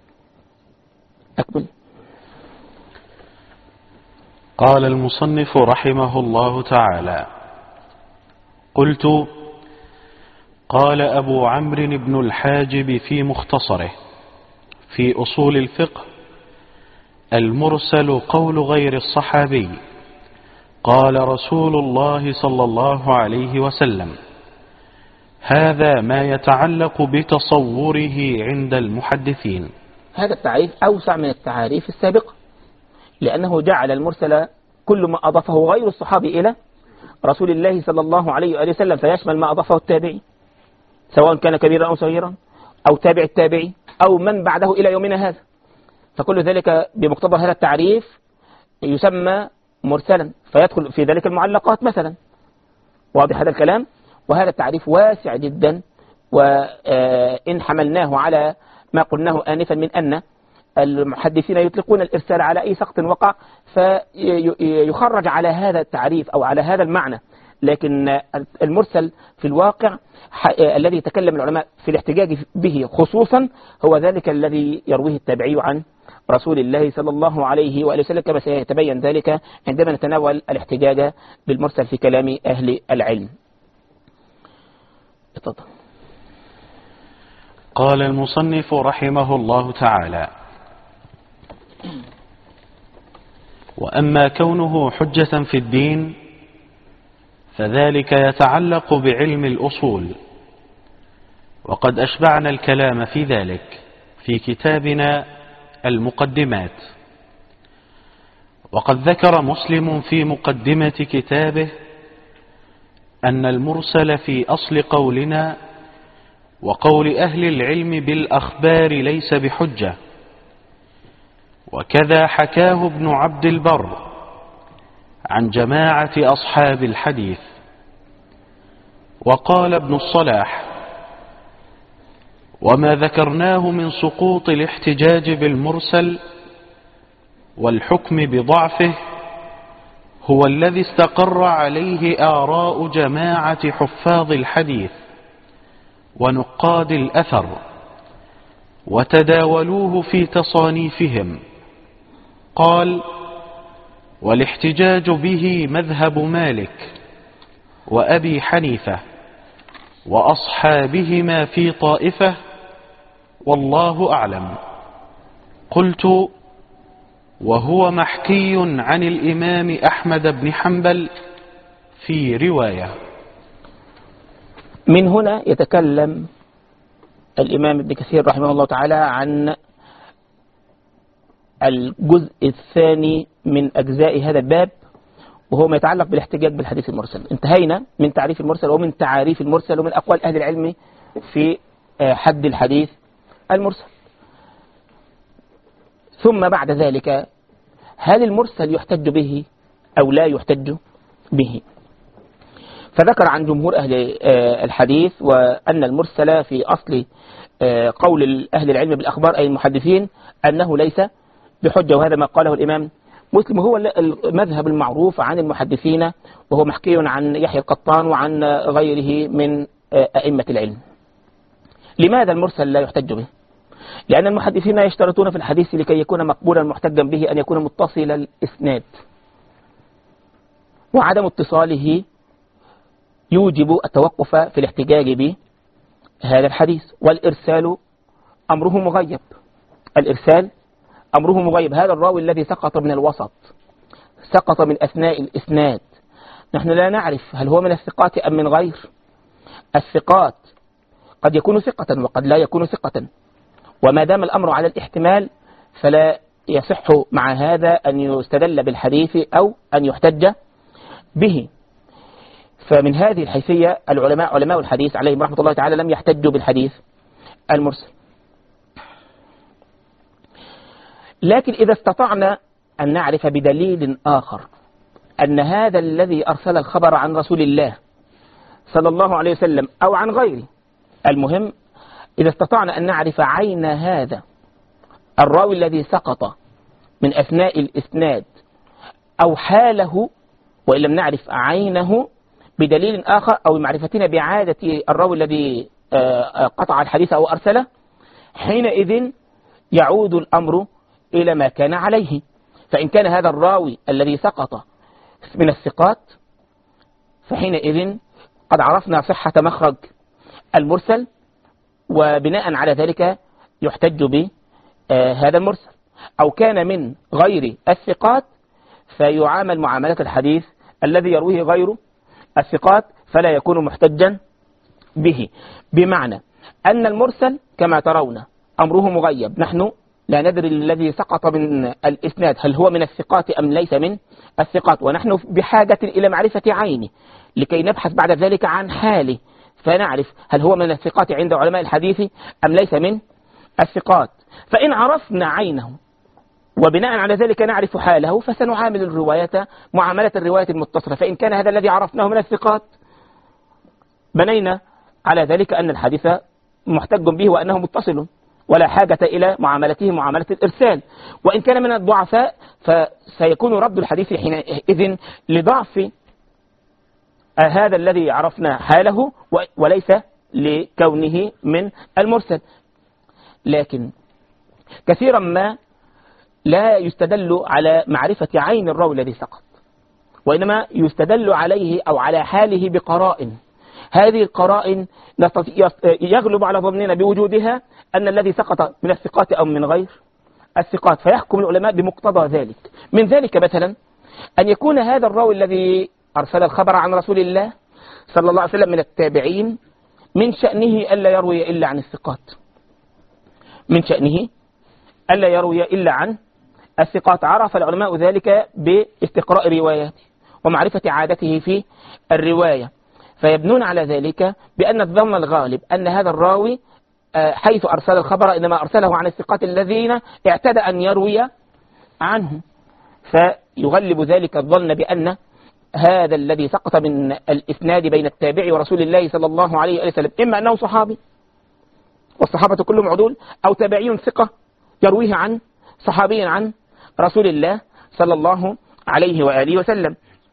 أكمل.
قال المصنف رحمه الله تعالى: قلت: قال أبو عمرو بن الحاجب في مختصره في أصول الفقه: المرسل قول غير الصحابي. قال رسول الله صلى الله عليه وسلم: هذا ما يتعلق بتصوره عند المحدثين.
هذا التعريف أوسع من التعاريف السابقة، لأنه جعل المرسل كل ما أضافه غير الصحابي إلى رسول الله صلى الله عليه وآله وسلم، فيشمل ما أضافه التابعي سواء كان كبيرا أو صغيرا أو تابع التابعي أو من بعده إلى يومنا هذا، فكل ذلك بمقتضى هذا التعريف يسمى مرسلا، فيدخل في ذلك المعلقات مثلا. واضح هذا الكلام؟ وهذا التعريف واسع جدا، وإن حملناه على ما قلناه آنفا من أن المحدثين يطلقون الإرسال على أي سقط وقع فيخرج على هذا التعريف أو على هذا المعنى، لكن المرسل في الواقع الذي تكلم العلماء في الاحتجاج به خصوصا هو ذلك الذي يرويه التابعي عن رسول الله صلى الله عليه وآله وسلم، كما سيتبين ذلك عندما نتناول الاحتجاج بالمرسل في كلام أهل العلم. اتفضل.
قال المصنف رحمه الله تعالى: وأما كونه حجة في الدين فذلك يتعلق بعلم الأصول، وقد أشبعنا الكلام في ذلك في كتابنا المقدمات. وقد ذكر مسلم في مقدمة كتابه أن المرسل في أصل قولنا وقول أهل العلم بالأخبار ليس بحجة، وكذا حكاه ابن عبد البر عن جماعة أصحاب الحديث. وقال ابن الصلاح: وما ذكرناه من سقوط الاحتجاج بالمرسل والحكم بضعفه هو الذي استقر عليه آراء جماعة حفاظ الحديث ونقاد الأثر، وتداولوه في تصانيفهم. قال: والاحتجاج به مذهب مالك وأبي حنيفة وأصحابهما في طائفة، والله أعلم. قلت: وهو محكي عن الإمام أحمد بن حنبل في رواية.
من هنا يتكلم الإمام ابن كثير رحمه الله تعالى عن الجزء الثاني من أجزاء هذا الباب، وهو ما يتعلق بالاحتجاج بالحديث المرسل. انتهينا من تعريف المرسل ومن تعاريف المرسل ومن أقوال أهل العلم في حد الحديث المرسل. ثم بعد ذلك هل المرسل يحتج به أو لا يحتج به؟ فذكر عن جمهور أهل الحديث وأن المرسل في أصل قول أهل العلم بالأخبار أي المحدثين أنه ليس بحجة، وهذا ما قاله الإمام مسلم هو المذهب المعروف عن المحدثين، وهو محكي عن يحيى القطان وعن غيره من أئمة العلم. لماذا المرسل لا يحتج به؟ لأن المحدثين يشترطون في الحديث لكي يكون مقبولا محتجا به أن يكون متصل الإسناد، وعدم اتصاله يوجب التوقف في الاحتجاج بهذا الحديث. والإرسال أمره مغيب، الإرسال أمره مغيب. هذا الراوي الذي سقط من الوسط، سقط من أثناء الإسناد، نحن لا نعرف هل هو من الثقات أم من غير الثقات. قد يكون ثقة وقد لا يكون ثقة، وما دام الأمر على الاحتمال فلا يصح مع هذا أن يستدل بالحديث أو أن يحتج به. فمن هذه الحيثية علماء الحديث عليهم رحمة الله تعالى لم يحتجوا بالحديث المرسل. لكن إذا استطعنا أن نعرف بدليل آخر أن هذا الذي أرسل الخبر عن رسول الله صلى الله عليه وسلم أو عن غيره، المهم إذا استطعنا أن نعرف عين هذا الراوي الذي سقط من أثناء الإسناد أو حاله، وإن لم نعرف عينه بدليل آخر أو معرفتنا بعادة الراوي الذي قطع الحديث أو أرسله، حينئذ يعود الأمر إلى ما كان عليه. فإن كان هذا الراوي الذي سقط من الثقات، فحينئذ قد عرفنا صحة مخرج المرسل، وبناء على ذلك يحتج بهذا المرسل. أو كان من غير الثقات فيعامل معاملة الحديث الذي يرويه غير الثقات، فلا يكون محتجا به. بمعنى أن المرسل كما ترون أمره مغيب، نحن لا ندري الذي سقط من الإسناد هل هو من الثقات أم ليس من الثقات، ونحن بحاجة إلى معرفة عينه لكي نبحث بعد ذلك عن حاله، فنعرف هل هو من الثقات عند علماء الحديث أم ليس من الثقات. فإن عرفنا عينه وبناء على ذلك نعرف حاله، فسنعامل الرواية معاملة الرواية المتصلة. فإن كان هذا الذي عرفناه من الثقات، بنينا على ذلك أن الحديث محتج به وأنه متصل، ولا حاجة إلى معاملته معاملة الإرسال. وإن كان من الضعفاء فسيكون رد الحديث حينئذ لضعف هذا الذي عرفنا حاله وليس لكونه من المرسل. لكن كثيرا ما لا يستدل على معرفة عين الراوي الذي سقط، وإنما يستدل عليه أو على حاله بقرائن. هذه القرائن يغلب على ظننا بوجودها أن الذي سقط من الثقات أو من غير الثقات، فيحكم العلماء بمقتضى ذلك. من ذلك مثلا أن يكون هذا الراوي الذي أرسل الخبر عن رسول الله صلى الله عليه وسلم من التابعين من شأنه ألا يروي إلا عن الثقات، من شأنه ألا يروي إلا عن الثقات. عرف العلماء ذلك باستقراء رواياته ومعرفة عادته في الرواية، فيبنون على ذلك بأن الظن الغالب أن هذا الراوي حيث أرسل الخبر إنما أرسله عن الثقات الذين اعتدى أن يروي عنه، فيغلب ذلك الظن بأن هذا الذي سقط من الإسناد بين التابع ورسول الله صلى الله عليه وسلم إما أنه صحابي والصحابة كلهم عدول، أو تابعي ثقة يرويه عن صحابي عن رسول الله صلى الله عليه وآله وسلم.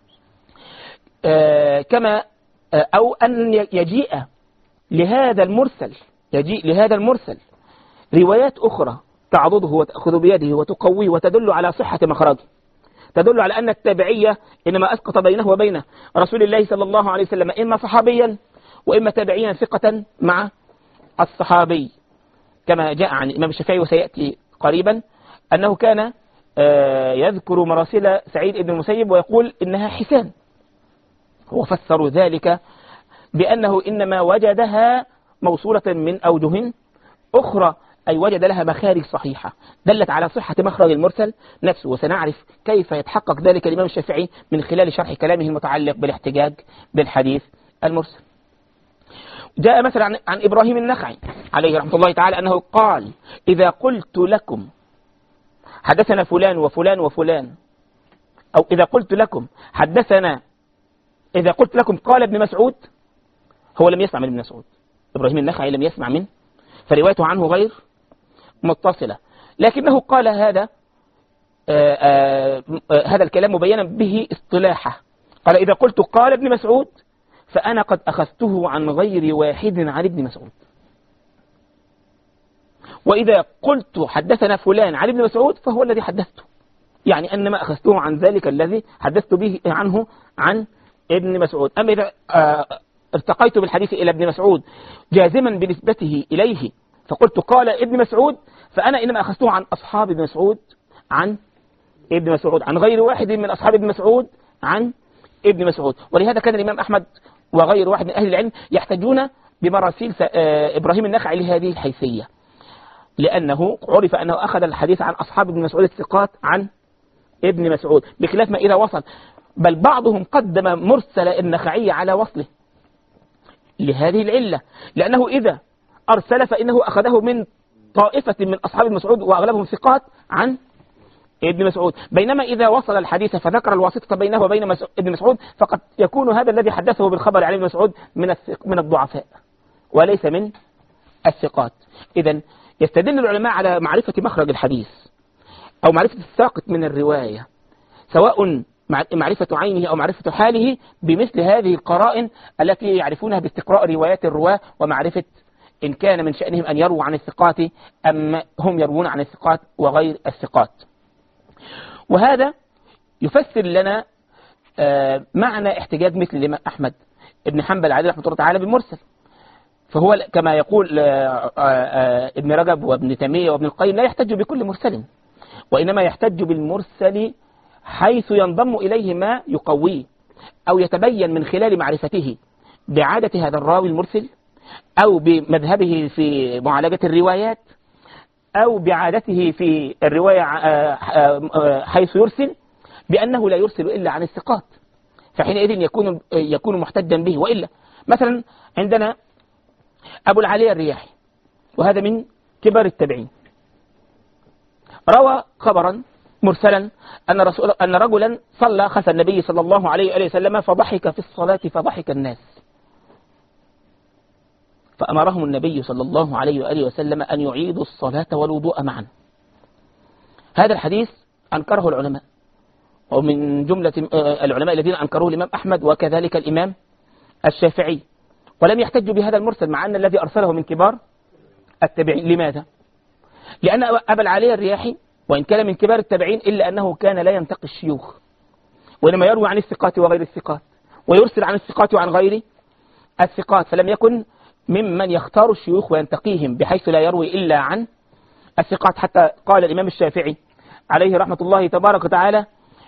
كما أو أن يجيء لهذا المرسل روايات أخرى تعضده وتأخذ بيده وتقويه وتدل على صحة مخرجه، تدل على أن التابعية إنما أسقط بينه وبين رسول الله صلى الله عليه وسلم إما صحابيا وإما تابعيا ثقة مع الصحابي، كما جاء عن الإمام الشافعي وسيأتي قريبا أنه كان يذكر مراسل سعيد بن المسيب ويقول إنها حسان، وفسروا ذلك بأنه إنما وجدها موصولة من أوجه أخرى، أي وجد لها مخارج صحيحة دلت على صحة مخرج المرسل نفسه. وسنعرف كيف يتحقق ذلك الإمام الشافعي من خلال شرح كلامه المتعلق بالاحتجاج بالحديث المرسل. جاء مثلا عن إبراهيم النخعي عليه رحمة الله تعالى أنه قال: إذا قلت لكم حدثنا فلان وفلان وفلان، أو إذا قلت لكم قال ابن مسعود، هو لم يسمع من ابن مسعود، إبراهيم النخعي لم يسمع منه، فروايته عنه غير متصلة، لكنه قال هذا الكلام مبينا به اصطلاحه. قال: إذا قلت قال ابن مسعود فأنا قد أخذته عن غير واحد عن ابن مسعود، وإذا قلت حدثنا فلان عن ابن مسعود فهو الذي حدثته، يعني أنما أخذته عن ذلك الذي حدثت به عنه عن ابن مسعود. أما إذا ارتقيت بالحديث إلى ابن مسعود جازما بنسبته إليه فقلت قال ابن مسعود، فأنا إنما أخذته عن أصحاب ابن مسعود عن ابن مسعود، عن غير واحد من أصحاب ابن مسعود عن ابن مسعود. ولهذا كان الإمام أحمد وغير واحد من أهل العلم يحتجون بمراسيل إبراهيم النخعي لهذه الحيثية، لأنه عرف أنه أخذ الحديث عن أصحاب ابن مسعود الثقات عن ابن مسعود، بخلاف ما إذا وصل، بل بعضهم قدم مرسل النخعي على وصله لهذه العلة، لأنه إذا أرسل فإنه أخذه من طائفة من أصحاب ابن مسعود وأغلبهم ثقات عن ابن مسعود، بينما إذا وصل الحديث فذكر الواسطة بينه وبين ابن مسعود فقد يكون هذا الذي حدثه بالخبر عن ابن مسعود من الضعفاء وليس من الثقات. إذن يستدل العلماء على معرفة مخرج الحديث أو معرفة الساقط من الرواية، سواء معرفة عينه أو معرفة حاله بمثل هذه القرائن التي يعرفونها باستقراء روايات الرواة ومعرفة إن كان من شأنهم أن يرووا عن الثقات أم هم يروون عن الثقات وغير الثقات. وهذا يفسر لنا معنى احتجاج مثل الإمام أحمد ابن حنبل عليه رحمة الله تعالى بالمرسل. فهو كما يقول ابن رجب وابن تيمية وابن القيم لا يحتج بكل مرسل، وإنما يحتج بالمرسل حيث ينضم إليه ما يقويه أو يتبين من خلال معرفته بعادة هذا الراوي المرسل أو بمذهبه في معالجة الروايات أو بعادته في الرواية حيث يرسل بأنه لا يرسل إلا عن الثقات، فحينئذ يكون محتجا به. وإلا مثلا عندنا أبو العالية الرياحي، وهذا من كبار التابعين، روى خبرا مرسلا أن رجلا صلى خلف النبي صلى الله عليه وآله وسلم فضحك في الصلاة فضحك الناس، فأمرهم النبي صلى الله عليه وآله وسلم أن يعيدوا الصلاة والوضوء معا. هذا الحديث أنكره العلماء، ومن جملة العلماء الذين أنكروه الإمام أحمد وكذلك الإمام الشافعي، ولم يحتجوا بهذا المرسل مع أن الذي أرسله من كبار التابعين. لماذا؟ لأن أبا العالية الرياحي وإن كان من كبار التابعين إلا أنه كان لا ينتقي الشيوخ، وإنما يروي عن الثقات وغير الثقات، ويرسل عن الثقات وعن غير الثقات، فلم يكن ممن يختار الشيوخ وينتقيهم بحيث لا يروي إلا عن الثقات. حتى قال الإمام الشافعي عليه رحمة الله تبارك وتعالى: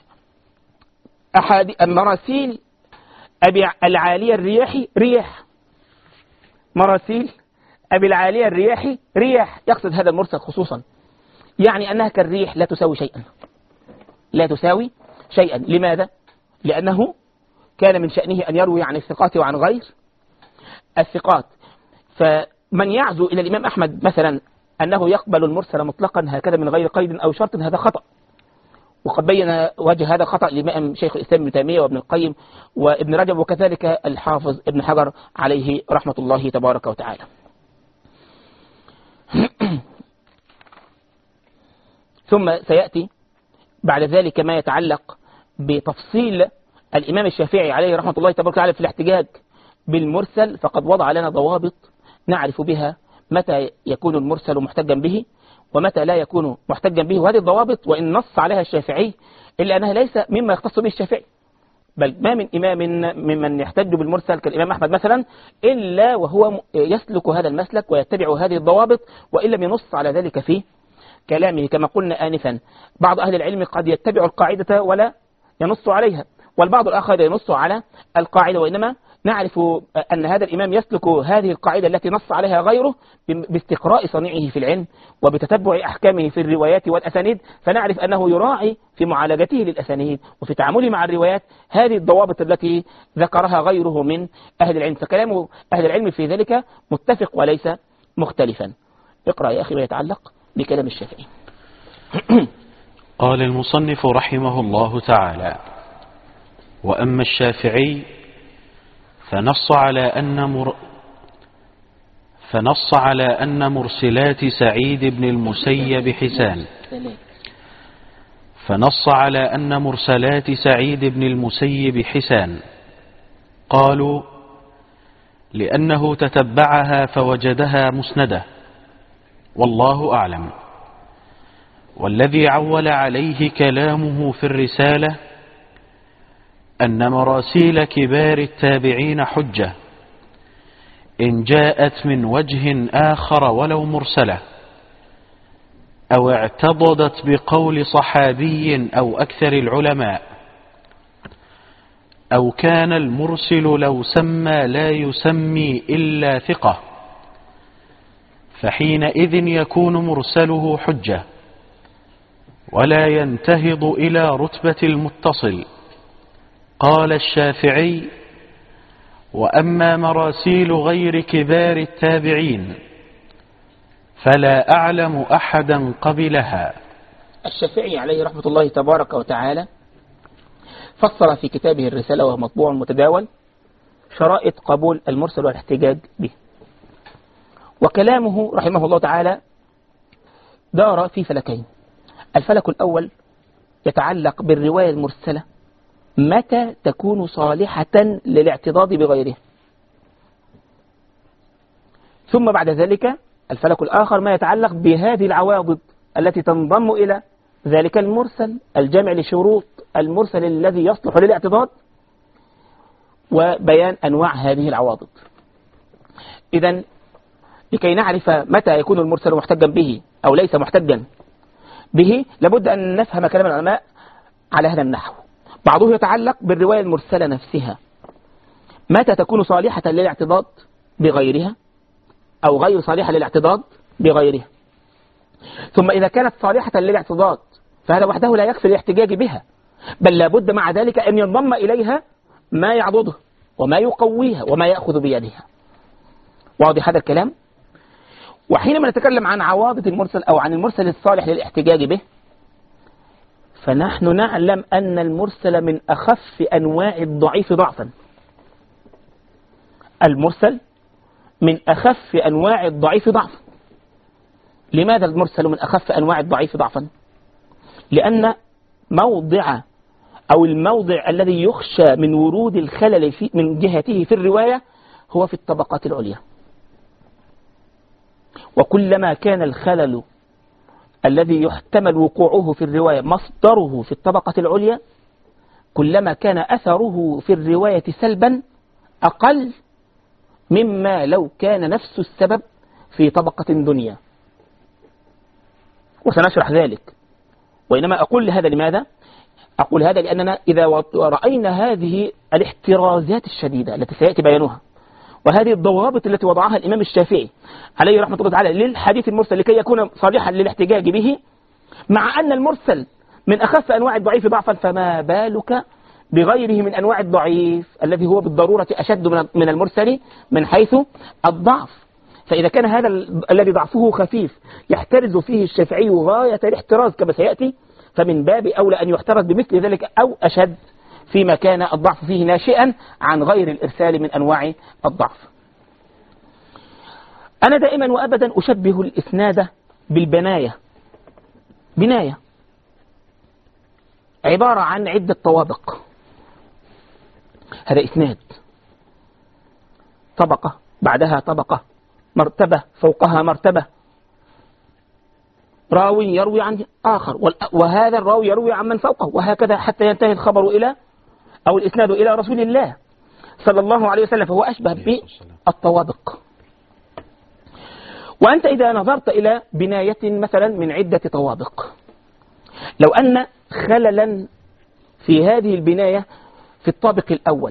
مراسيل أبي العالية الرياحي رياح، مراسيل أبي العالية الرياحي رياح، يقصد هذا المرسل خصوصا، يعني أنها كالريح لا تساوي شيئا، لا تساوي شيئا. لماذا؟ لأنه كان من شأنه أن يروي عن الثقات وعن غير الثقات. فمن يعزو إلى الإمام أحمد مثلا أنه يقبل المرسل مطلقا هكذا من غير قيد أو شرط، هذا خطأ، وقد بين وجه هذا خطأ الإمام شيخ الإسلام ابن تيمية وابن القيم وابن رجب وكذلك الحافظ ابن حجر عليه رحمة الله تبارك وتعالى. ثم سيأتي بعد ذلك ما يتعلق بتفصيل الإمام الشافعي عليه رحمة الله تبارك وتعالى في الاحتجاج بالمرسل، فقد وضع لنا ضوابط نعرف بها متى يكون المرسل محتجا به ومتى لا يكون محتجا به. وهذه الضوابط وإن نص عليها الشافعي إلا أنها ليس مما يختص به الشافعي، بل ما من إمام ممن يحتج بالمرسل كالإمام أحمد مثلا إلا وهو يسلك هذا المسلك ويتبع هذه الضوابط، وإن لم ينص على ذلك في كلامه. كما قلنا آنفا، بعض أهل العلم قد يتبع القاعدة ولا ينص عليها، والبعض الآخر ينص على القاعدة، وإنما نعرف أن هذا الإمام يسلك هذه القاعدة التي نص عليها غيره باستقراء صنيعه في العلم وبتتبع أحكامه في الروايات والأسانيد، فنعرف أنه يراعي في معالجته للأسانيد وفي تعامله مع الروايات هذه الضوابط التي ذكرها غيره من أهل العلم. فكلام أهل العلم في ذلك متفق وليس مختلفا. اقرأ يا أخي ما يتعلق بكلام الشافعي.
قال المصنف رحمه الله تعالى: وأما الشافعي فنص على أن مرسلات سعيد بن المسيب حسان، فنص على أن مرسلات سعيد بن المسيب حسان. قالوا: لأنه تتبعها فوجدها مسندة، والله أعلم. والذي عول عليه كلامه في الرسالة أن مراسيل كبار التابعين حجة إن جاءت من وجه آخر ولو مرسلة، أو اعتضدت بقول صحابي أو أكثر العلماء، أو كان المرسل لو سمى لا يسمي إلا ثقة، فحينئذ يكون مرسله حجة ولا ينتهض إلى رتبة المتصل. قال الشافعي: وأما مراسيل غير كبار التابعين فلا أعلم أحدا قبلها.
الشافعي عليه رحمة الله تبارك وتعالى فصل في كتابه الرسالة وهو مطبوع متداول شرائط قبول المرسل والاحتجاج به، وكلامه رحمه الله تعالى دار في فلكين. الفلك الأول يتعلق بالرواية المرسلة متى تكون صالحة للاعتضاد بغيرها. ثم بعد ذلك الفلك الآخر ما يتعلق بهذه العواضد التي تنضم إلى ذلك المرسل الجامع لشروط المرسل الذي يصلح للاعتضاد، وبيان أنواع هذه العواضد. إذن لكي نعرف متى يكون المرسل محتجا به أو ليس محتجا به، لابد أن نفهم كلام العلماء على هذا النحو. بعضه يتعلق بالرواية المرسلة نفسها، متى تكون صالحة للاعتضاد بغيرها أو غير صالحة للاعتضاد بغيرها. ثم إذا كانت صالحة للاعتضاد فهذا وحده لا يكفي الاحتجاج بها، بل لابد مع ذلك أن ينضم إليها ما يعضده وما يقويها وما يأخذ بيدها. واضح هذا الكلام؟ وحينما نتكلم عن عواضد المرسل أو عن المرسل الصالح للاحتجاج به، فنحن نعلم أن المرسل من أخف أنواع الضعيف ضعفا. المرسل من أخف أنواع الضعيف ضعفا. لماذا المرسل من أخف أنواع الضعيف ضعفا؟ لأن الموضع الذي يخشى من ورود الخلل من جهته في الرواية هو في الطبقات العليا. وكلما كان الخلل الذي يحتمل وقوعه في الرواية مصدره في الطبقة العليا، كلما كان أثره في الرواية سلبا أقل مما لو كان نفس السبب في طبقة دنيا. وسنشرح ذلك. وإنما أقول هذا لماذا؟ أقول هذا لأننا إذا رأينا هذه الاحترازات الشديدة التي سيأتي بيانها، وهذه الضوابط التي وضعها الإمام الشافعي عليه رحمة الله تعالى للحديث المرسل لكي يكون صالحا للاحتجاج به، مع أن المرسل من أخف أنواع الضعيف ضعفا، فما بالك بغيره من أنواع الضعيف الذي هو بالضرورة أشد من المرسل من حيث الضعف. فإذا كان هذا الذي ضعفه خفيف يحترز فيه الشافعي غاية الاحتراز كما سيأتي، فمن باب أولى أن يحترز بمثل ذلك أو أشد فيما كان الضعف فيه ناشئا عن غير الإرسال من أنواع الضعف. أنا دائما وأبدا أشبه الإسناد بالبناية. بناية عبارة عن عدة طوابق. هذا إسناد، طبقة بعدها طبقة، مرتبة فوقها مرتبة، راوي يروي عن آخر، وهذا الراوي يروي عن من فوقه، وهكذا حتى ينتهي الخبر إلى أو الإسناد إلى رسول الله صلى الله عليه وسلم. فهو أشبه بالطوابق. وأنت إذا نظرت إلى بناية مثلا من عدة طوابق، لو أن خللا في هذه البناية في الطابق الأول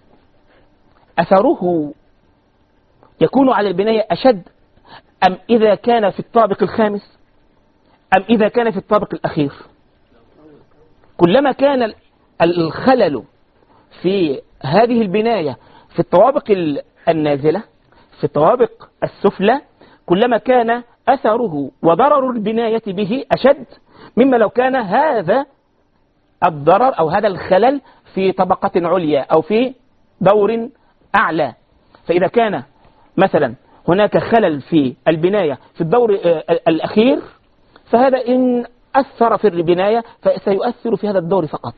أثره يكون على البناية أشد أم إذا كان في الطابق الخامس أم إذا كان في الطابق الأخير؟ كلما كان الخلل في هذه البناية في الطوابق النازلة في الطوابق السفلى، كلما كان أثره وضرر البناية به أشد مما لو كان هذا الضرر أو هذا الخلل في طبقة عليا أو في دور أعلى. فإذا كان مثلا هناك خلل في البناية في الدور الأخير، فهذا إن أثر في البناية فسيؤثر في هذا الدور فقط.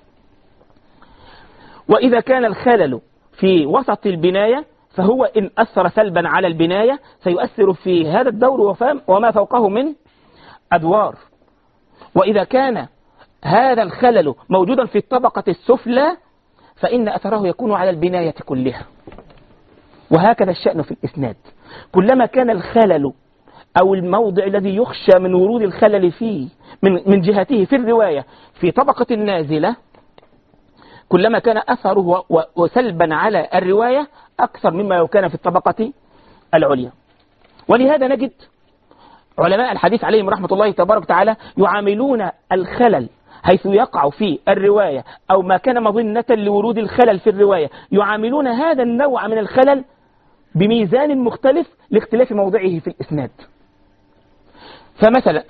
وإذا كان الخلل في وسط البناية فهو إن أثر سلبا على البناية سيؤثر في هذا الدور وما فوقه من أدوار. وإذا كان هذا الخلل موجودا في الطبقة السفلى فإن أثره يكون على البناية كلها. وهكذا الشأن في الإسناد، كلما كان الخلل أو الموضع الذي يخشى من ورود الخلل فيه من جهته في الرواية في طبقة نازلة، كلما كان أثره وسلبا على الرواية أكثر مما لو كان في الطبقة العليا. ولهذا نجد علماء الحديث عليهم رحمة الله تبارك وتعالى يعاملون الخلل حيث يقع في الرواية أو ما كان مظنة لورود الخلل في الرواية، يعاملون هذا النوع من الخلل بميزان مختلف لاختلاف موضعه في الإسناد. فمثلا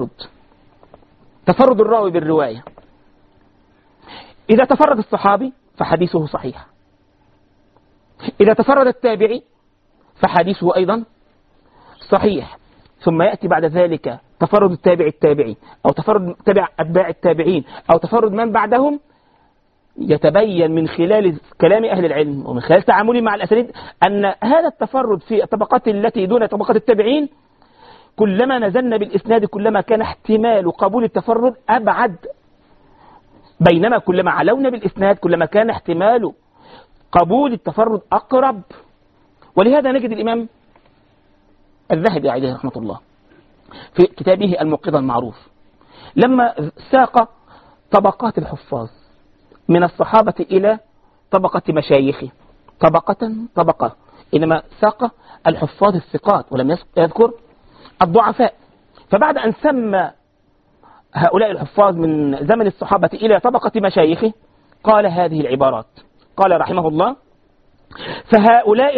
تفرد الراوي بالرواية، إذا تفرد الصحابي فحديثه صحيح، إذا تفرد التابعي فحديثه أيضا صحيح، ثم يأتي بعد ذلك تفرد التابعي أو تفرد تبع أتباع التابعين أو تفرد من بعدهم، يتبين من خلال كلام أهل العلم ومن خلال تعاملي مع الأسانيد أن هذا التفرد في الطبقات التي دون طبقات التابعين كلما نزلنا بالإسناد كلما كان احتمال قبول التفرد أبعد، بينما كلما علونا بالإسناد كلما كان احتمال قبول التفرد أقرب. ولهذا نجد الإمام الذهبي عليه رحمة الله في كتابه الموقظة المعروف لما ساق طبقات الحفاظ من الصحابة إلى طبقة مشايخه طبقة، إنما ساق الحفاظ الثقات ولم يذكر الضعفاء. فبعد أن سمى هؤلاء الحفاظ من زمن الصحابة إلى طبقة مشايخه قال هذه العبارات، قال رحمه الله: فهؤلاء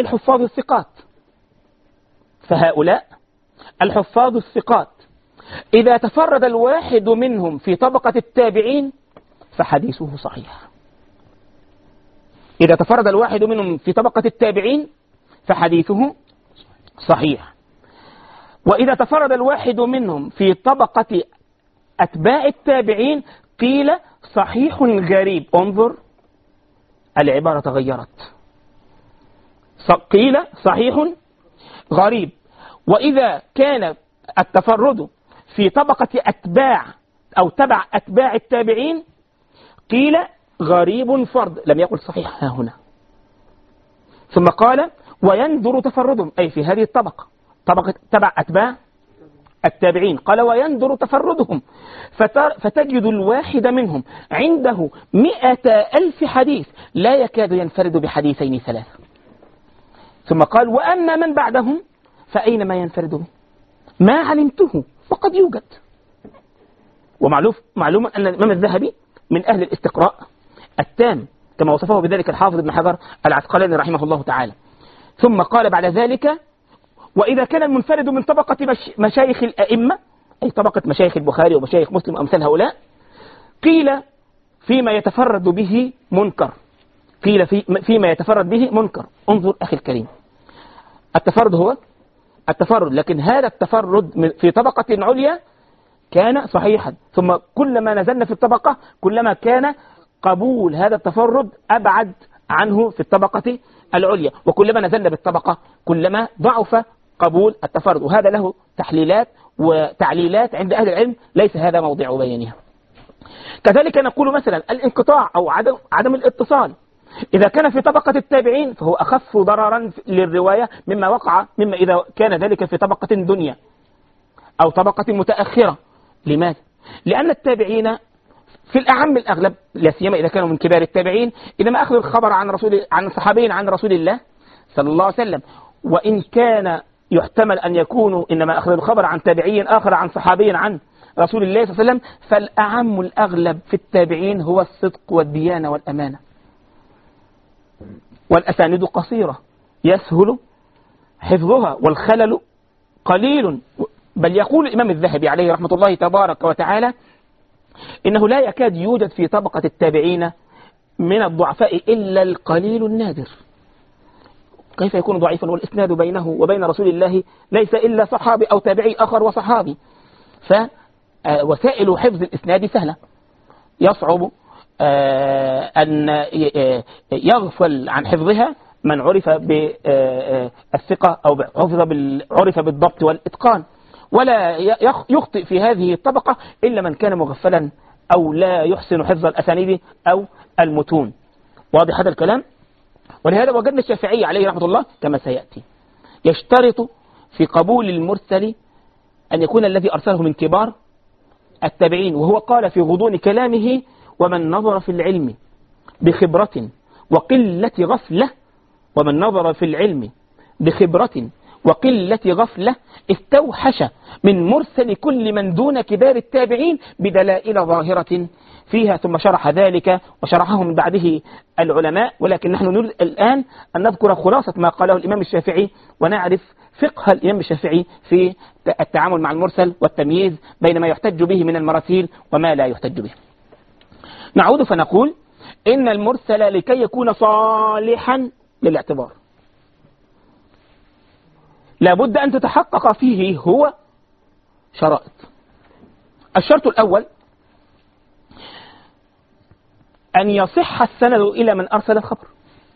الحفاظ الثقات إذا تفرد الواحد منهم في طبقة التابعين فحديثه صحيح. إذا تفرد الواحد منهم في طبقة التابعين فحديثه صحيح. وإذا تفرد الواحد منهم في طبقة أتباع التابعين قيل صحيح غريب. انظر العبارة تغيرت، قيل صحيح غريب. وإذا كان التفرد في طبقة أتباع أو تبع أتباع التابعين قيل غريب فرد، لم يقل صحيح ها هنا. ثم قال: ويندر تفردهم، أي في هذه الطبقة تبع أتباع التابعين، قال: ويندر تفردهم فتجد الواحد منهم عنده 100,000 حديث لا يكاد ينفرد بحديثين 3. ثم قال: وأما من بعدهم فأين ما ينفرد به؟ ما علمته وقد يوجد. ومعلوم أن الإمام الذهبي من أهل الاستقراء التام كما وصفه بذلك الحافظ ابن حجر العسقلاني رحمه الله تعالى. ثم قال بعد ذلك: وإذا كان المنفرد من طبقة مشايخ الأئمة، أي طبقة مشايخ البخاري ومشايخ مسلم وأمثال هؤلاء، قيل فيما يتفرد به منكر. فيما يتفرد به منكر. انظر أخي الكريم، التفرد هو التفرد، لكن هذا التفرد في طبقة عليا كان صحيحا، ثم كلما نزلنا في الطبقة كلما كان قبول هذا التفرد أبعد عنه في الطبقة العليا، وكلما نزلنا بالطبقة كلما ضعف قبول التفرد. وهذا له تحليلات وتعليلات عند أهل العلم ليس هذا موضع بيانها. كذلك نقول مثلا الانقطاع أو عدم الاتصال إذا كان في طبقة التابعين فهو أخف ضررا للرواية مما إذا كان ذلك في طبقة دنيا أو طبقة متأخرة. لماذا؟ لأن التابعين في الأعم الأغلب لا سيما إذا كانوا من كبار التابعين إنما أخذوا الخبر عن صحابي عن رسول الله صلى الله عليه وسلم، وإن كان يحتمل أن يكونوا إنما أخذوا الخبر عن تابعي آخر عن صحابي عن رسول الله صلى الله عليه وسلم، فالأعم الأغلب في التابعين هو الصدق والديانة والأمانة، والأسانيد قصيرة يسهل حفظها والخلل قليل. بل يقول الإمام الذهبي عليه رحمة الله تبارك وتعالى إنه لا يكاد يوجد في طبقة التابعين من الضعفاء إلا القليل النادر. كيف يكون ضعيفا والإسناد بينه وبين رسول الله ليس إلا صحابي أو تابعي آخر وصحابي؟ فوسائل حفظ الإسناد سهلة، يصعب أن يغفل عن حفظها من عرف بالثقة أو عرف بالضبط والإتقان، ولا يخطئ في هذه الطبقة إلا من كان مغفلا أو لا يحسن حفظ الأسانيد أو المتون. واضح هذا الكلام؟ ولهذا وجدنا الشافعي عليه رحمة الله كما سيأتي يشترط في قبول المرسل أن يكون الذي أرسله من كبار التابعين، وهو قال في غضون كلامه: ومن نظر في العلم بخبرة وقلة غفلة، ومن نظر في العلم بخبرة وقلة غفلة استوحش من مرسل كل من دون كبار التابعين بدلائل ظاهرة فيها. ثم شرح ذلك وشرحه من بعده العلماء، ولكن نحن نريد الآن أن نذكر خلاصة ما قاله الإمام الشافعي ونعرف فقه الإمام الشافعي في التعامل مع المرسل والتمييز بين ما يحتج به من المراسيل وما لا يحتج به. نعود فنقول إن المرسل لكي يكون صالحا للاعتبار لابد أن تتحقق فيه هو شرائط. الشرط الأول أن يصح السند إلى من أرسل الخبر.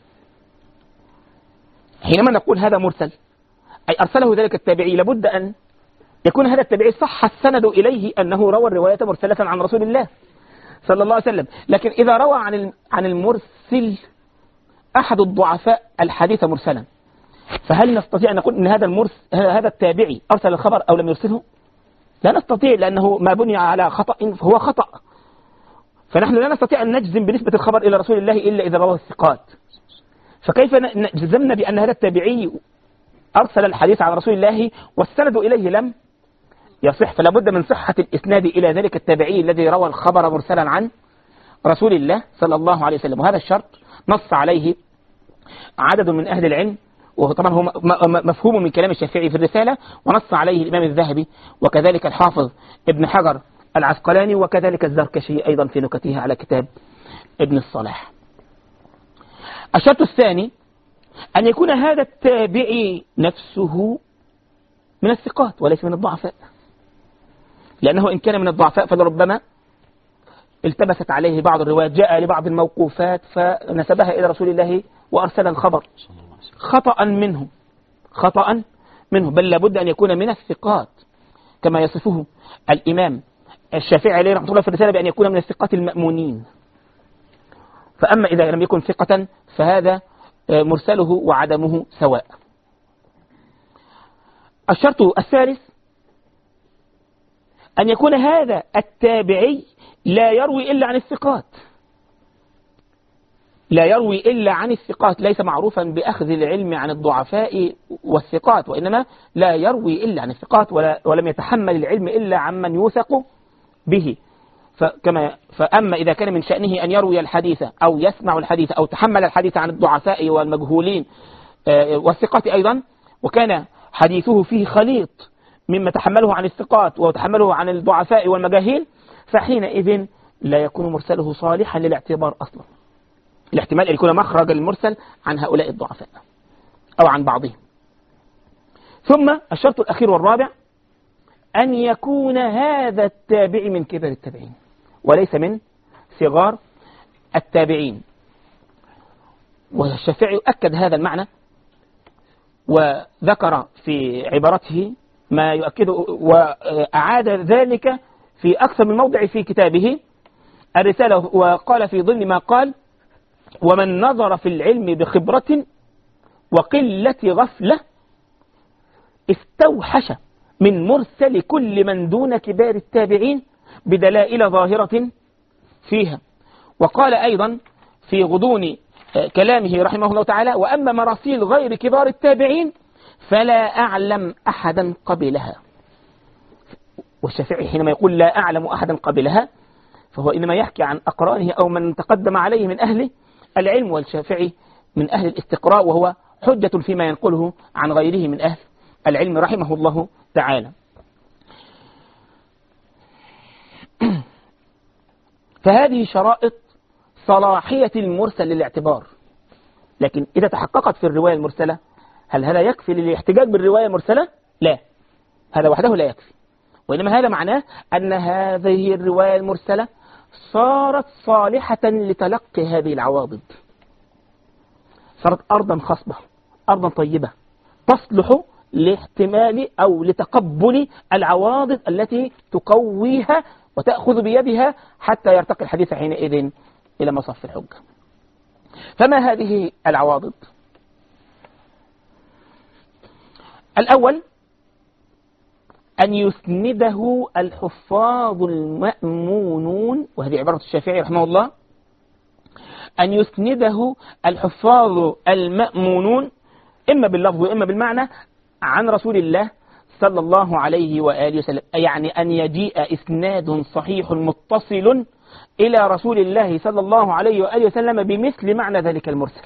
حينما نقول هذا مرسل أي أرسله ذلك التابعي، لابد أن يكون هذا التابعي صح السند إليه أنه روى الرواية مرسلة عن رسول الله صلى الله عليه وسلم. لكن إذا روى عن المرسل أحد الضعفاء الحديث مرسلا، فهل نستطيع أن نقول أن هذا التابعي أرسل الخبر أو لم يرسله؟ لا نستطيع، لأنه ما بني على خطأ فهو خطأ. فنحن لا نستطيع أن نجزم بنسبة الخبر إلى رسول الله إلا إذا رواه الثقات. فكيف نجزمنا بأن هذا التابعي أرسل الحديث عن رسول الله والسند إليه لم يصح؟ فلا بد من صحة الإسناد إلى ذلك التابعي الذي روى الخبر مرسلا عن رسول الله صلى الله عليه وسلم. وهذا الشرط نص عليه عدد من أهل العلم، وطبعا هو مفهوم من كلام الشافعي في الرسالة، ونص عليه الإمام الذهبي وكذلك الحافظ ابن حجر العسقلاني وكذلك الزركشي أيضا في نكته على كتاب ابن الصلاح. الشرط الثاني أن يكون هذا التابعي نفسه من الثقات وليس من الضعفاء، لأنه إن كان من الضعفاء فلربما التبست عليه بعض الروايات، جاء لبعض الموقوفات فنسبها إلى رسول الله وأرسل الخبر خطأ منه، بل لابد أن يكون من الثقات كما يصفه الإمام الشافعي عليه رحمه الله في الرسالة بأن يكون من الثقات المأمونين. فأما إذا لم يكن ثقة فهذا مرسله وعدمه سواء. الشرط الثالث أن يكون هذا التابعي لا يروي إلا عن الثقات، ليس معروفا بأخذ العلم عن الضعفاء والثقات، وإنما لا يروي إلا عن الثقات ولم يتحمل العلم إلا عمن يوثق به. فأما إذا كان من شأنه أن يروي الحديث أو يسمع الحديث أو تحمل الحديث عن الضعفاء والمجهولين والثقات أيضا، وكان حديثه فيه خليط مما تحمله عن الثقات وتحمله عن الضعفاء والمجاهيل، فحينئذ لا يكون مرسله صالحا للاعتبار أصلا، الاحتمال أن يكون مخرج المرسل عن هؤلاء الضعفاء أو عن بعضهم. ثم الشرط الأخير والرابع أن يكون هذا التابع من كبار التابعين وليس من صغار التابعين. والشافعي أكد هذا المعنى وذكر في عبارته ما يؤكده، وأعاد ذلك في أكثر من موضع في كتابه الرسالة، وقال في ضمن ما قال: ومن نظر في العلم بخبرة وقلة غفلة استوحش من مرسل كل من دون كبار التابعين بدلائل ظاهرة فيها. وقال أيضا في غضون كلامه رحمه الله تعالى: وأما مراسيل غير كبار التابعين فلا أعلم أحدا قبلها. والشافعي حينما يقول لا أعلم أحدا قبلها فهو إنما يحكي عن أقرانه أو من تقدم عليه من أهل العلم، والشافعي من أهل الاستقراء وهو حجة فيما ينقله عن غيره من أهل العلم رحمه الله تعالى. فهذه شرائط صلاحية المرسل للاعتبار. لكن إذا تحققت في الرواية المرسلة، هل هذا يكفي للاحتجاج بالرواية المرسلة؟ لا، هذا وحده لا يكفي، وإنما هذا معناه أن هذه الرواية المرسلة صارت صالحة لتلقي هذه العواضد، صارت أرضا خصبة، أرضا طيبة تصلح لاحتمال أو لتقبل العواضد التي تقويها وتأخذ بيدها حتى يرتقي الحديث حينئذ إلى مصف الحجة. فما هذه العواضد؟ الأول أن يسنده الحفاظ المأمونون، وهذه عبارة الشافعي رحمه الله، أن يسنده الحفاظ المأمونون إما باللفظ وإما بالمعنى عن رسول الله صلى الله عليه وآله وسلم، يعني أن يجيء إسناد صحيح متصل إلى رسول الله صلى الله عليه وآله وسلم بمثل معنى ذلك المرسل.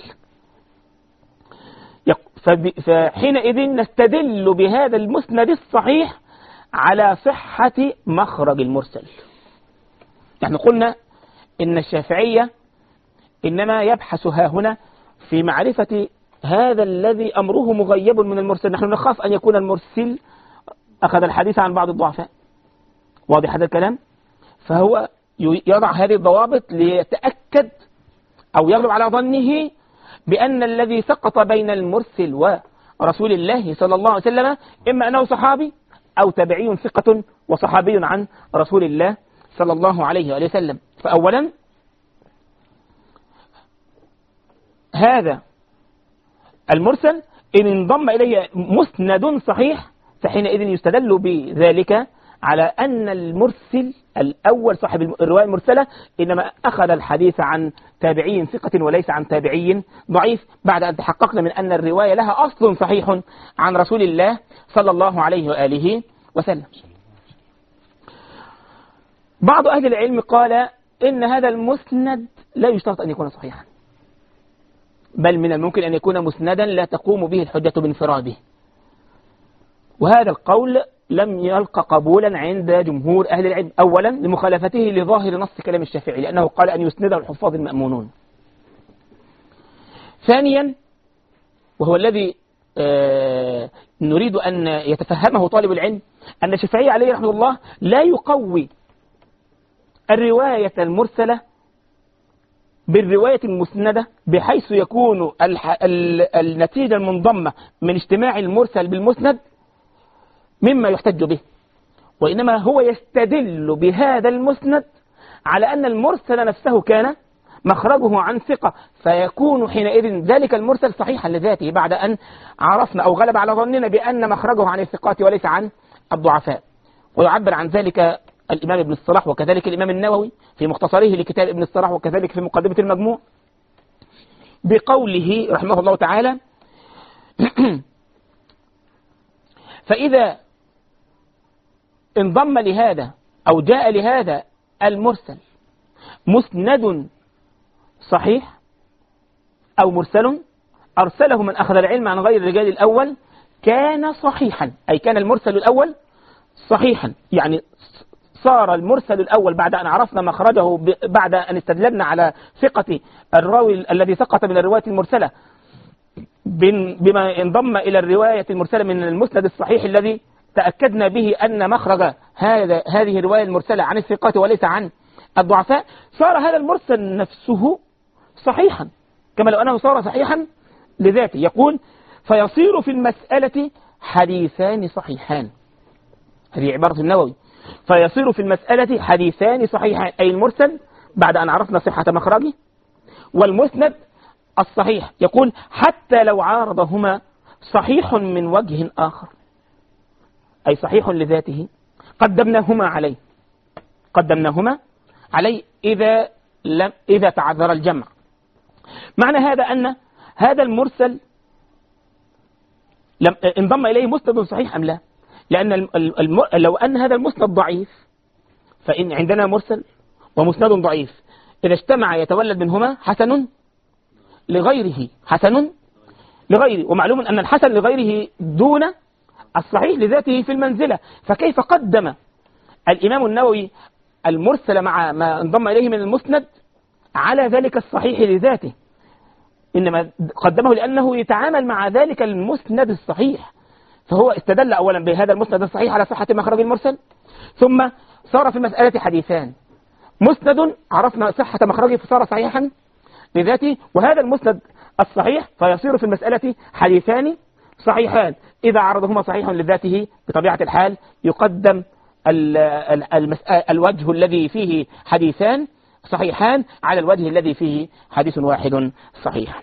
فحينئذ نستدل بهذا المسند الصحيح على صحة مخرج المرسل. نحن قلنا إن الشافعية إنما يبحث هنا في معرفة هذا الذي أمره مغيب من المرسل. نحن نخاف أن يكون المرسل أخذ الحديث عن بعض الضعفاء، واضح هذا الكلام؟ فهو يضع هذه الضوابط ليتأكد أو يغلب على ظنه بأن الذي سقط بين المرسل ورسول الله صلى الله عليه وسلم إما أنه صحابي أو تابعي ثقة وصحابي عن رسول الله صلى الله عليه وآله وسلم. فأولا هذا المرسل إن انضم إليه مسند صحيح فحينئذ يستدل بذلك على أن المرسل الأول صاحب الرواية المرسلة إنما أخذ الحديث عن تابعي ثقة وليس عن تابعي ضعيف، بعد أن تحققنا من أن الرواية لها أصل صحيح عن رسول الله صلى الله عليه وآله وسلم. بعض أهل العلم قال إن هذا المسند لا يشترط أن يكون صحيحا، بل من الممكن أن يكون مسندا لا تقوم به الحجة بانفراده، وهذا القول لم يلقى قبولا عند جمهور أهل العلم، أولا لمخالفته لظاهر نص كلام الشافعي لأنه قال أن يسنده الحفاظ المأمونون. ثانيا وهو الذي نريد أن يتفهمه طالب العلم أن الشافعي عليه رحمه الله لا يقوي الرواية المرسلة بالرواية المسندة بحيث يكون النتيجة المنضمة من اجتماع المرسل بالمسند مما يحتج به، وإنما هو يستدل بهذا المسند على أن المرسل نفسه كان مخرجه عن ثقة، فيكون حينئذ ذلك المرسل صحيحا لذاته بعد أن عرفنا أو غلب على ظننا بأن مخرجه عن الثقات وليس عن الضعفاء. ويعبر عن ذلك الإمام ابن الصلاح وكذلك الإمام النووي في مختصره لكتاب ابن الصلاح وكذلك في مقدمة المجموع بقوله رحمه الله تعالى: فإذا انضم لهذا أو جاء لهذا المرسل مسند صحيح أو مرسل أرسله من أخذ العلم عن غير الرجال الأول كان صحيحا، أي كان المرسل الأول صحيحا، يعني صار المرسل الأول بعد أن عرفنا مخرجه بعد أن استدللنا على ثقة الراوي الذي سقط من الرواية المرسلة بما انضم إلى الرواية المرسلة من المسند الصحيح الذي تأكدنا به أن مخرج هذه الرواية المرسلة عن الثقات وليس عن الضعفاء، صار هذا المرسل نفسه صحيحا كما لو أنه صار صحيحا لذاته. يقول: فيصير في المسألة حديثان صحيحان، هذه عبارة النووي، فيصير في المسألة حديثان صحيحان، أي المرسل بعد أن عرفنا صحة مخرجه والمسند الصحيح. يقول: حتى لو عارضهما صحيح من وجه آخر، أي صحيح لذاته، قدمناهما عليه إذا تعذر الجمع. معنى هذا أن هذا المرسل انضم إليه مسند صحيح أم لا؟ لأن لو أن هذا المسند ضعيف فإن عندنا مرسل ومسند ضعيف إذا اجتمع يتولد منهما حسن لغيره، ومعلوم أن الحسن لغيره دون الصحيح لذاته في المنزلة، فكيف قدم الإمام النووي المرسل مع ما انضم إليه من المسند على ذلك الصحيح لذاته؟ إنما قدمه لأنه يتعامل مع ذلك المسند الصحيح، فهو استدل أولا بهذا المسند الصحيح على صحة مخرج المرسل، ثم صار في المسألة حديثان، مسند عرفنا صحة مخرجه فصار صحيحا لذاته، وهذا المسند الصحيح فيصير في المسألة حديثان صحيحان، إذا عرضهما صحيح لذاته بطبيعة الحال يقدم الوجه الذي فيه حديثان صحيحان على الوجه الذي فيه حديث واحد صحيح.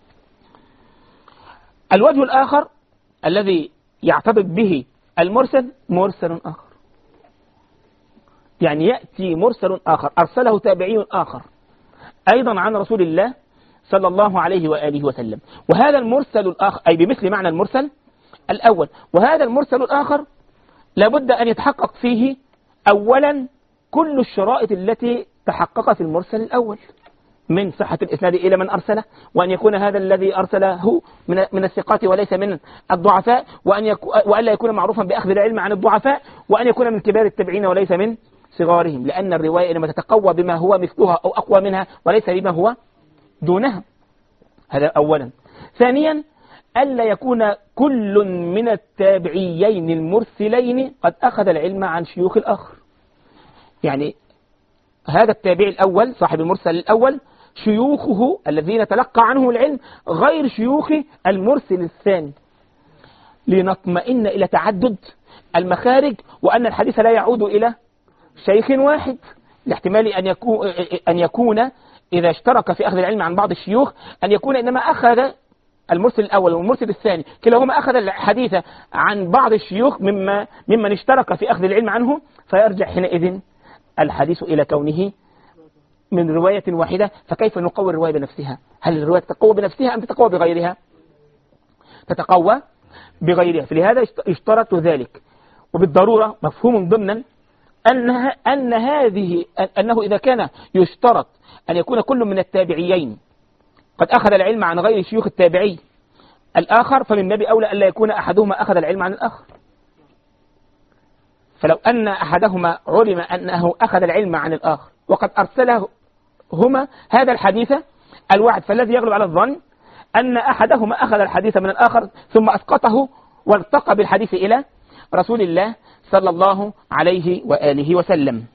الوجه الآخر الذي يعتبط به المرسل مرسل آخر، يعني يأتي مرسل آخر أرسله تابعي آخر أيضا عن رسول الله صلى الله عليه وآله وسلم، وهذا المرسل الآخر أي بمثل معنى المرسل الأول، وهذا المرسل الآخر لابد أن يتحقق فيه أولا كل الشرائط التي تحقق في المرسل الأول من صحة الإسناد إلى من أرسله، وأن يكون هذا الذي أرسله من الثقات وليس من الضعفاء، وأن لا يكون معروفا بأخذ العلم عن الضعفاء، وأن يكون من كبار التابعين وليس من صغارهم، لأن الرواية إنما تتقوى بما هو مثلها أو أقوى منها وليس بما هو دونها. هذا أولا. ثانيا ألا يكون كل من التابعيين المرسلين قد أخذ العلم عن شيوخ الآخر، يعني هذا التابع الأول صاحب المرسل الأول شيوخه الذين تلقى عنه العلم غير شيوخ المرسل الثاني، لنطمئن إلى تعدد المخارج، وأن الحديث لا يعود إلى شيخ واحد، لاحتمال أن يكون إذا اشترك في أخذ العلم عن بعض الشيوخ أن يكون إنما أخذ المرسل الأول والمرسل الثاني كلاهما أخذ الحديث عن بعض الشيوخ ممن اشترك في أخذ العلم عنه، فيرجع حينئذ الحديث إلى كونه من رواية واحدة. فكيف نقوي الرواية بنفسها؟ هل الرواية تتقوى بنفسها أم تتقوى بغيرها؟ تتقوى بغيرها، فلهذا اشترط ذلك. وبالضرورة مفهوم ضمنا أنه إذا كان يشترط أن يكون كل من التابعيين قد أخذ العلم عن غير شيوخ التابعي الآخر، فمن باب أولى ألا يكون أحدهما أخذ العلم عن الآخر. فلو أن أحدهما علم أنه أخذ العلم عن الآخر وقد أرسلهما هذا الحديث الواحد، فالذي يغلب على الظن أن أحدهما أخذ الحديث من الآخر ثم أسقطه والتقى بالحديث إلى رسول الله صلى الله عليه وآله وسلم.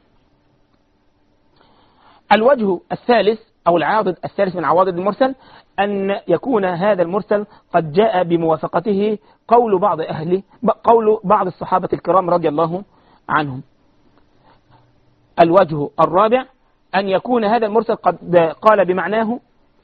الوجه الثالث أو العاضد الثالث من عواضد المرسل أن يكون هذا المرسل قد جاء بموافقته قول بعض الصحابة الكرام رضي الله عنهم. الوجه الرابع أن يكون هذا المرسل قد قال بمعناه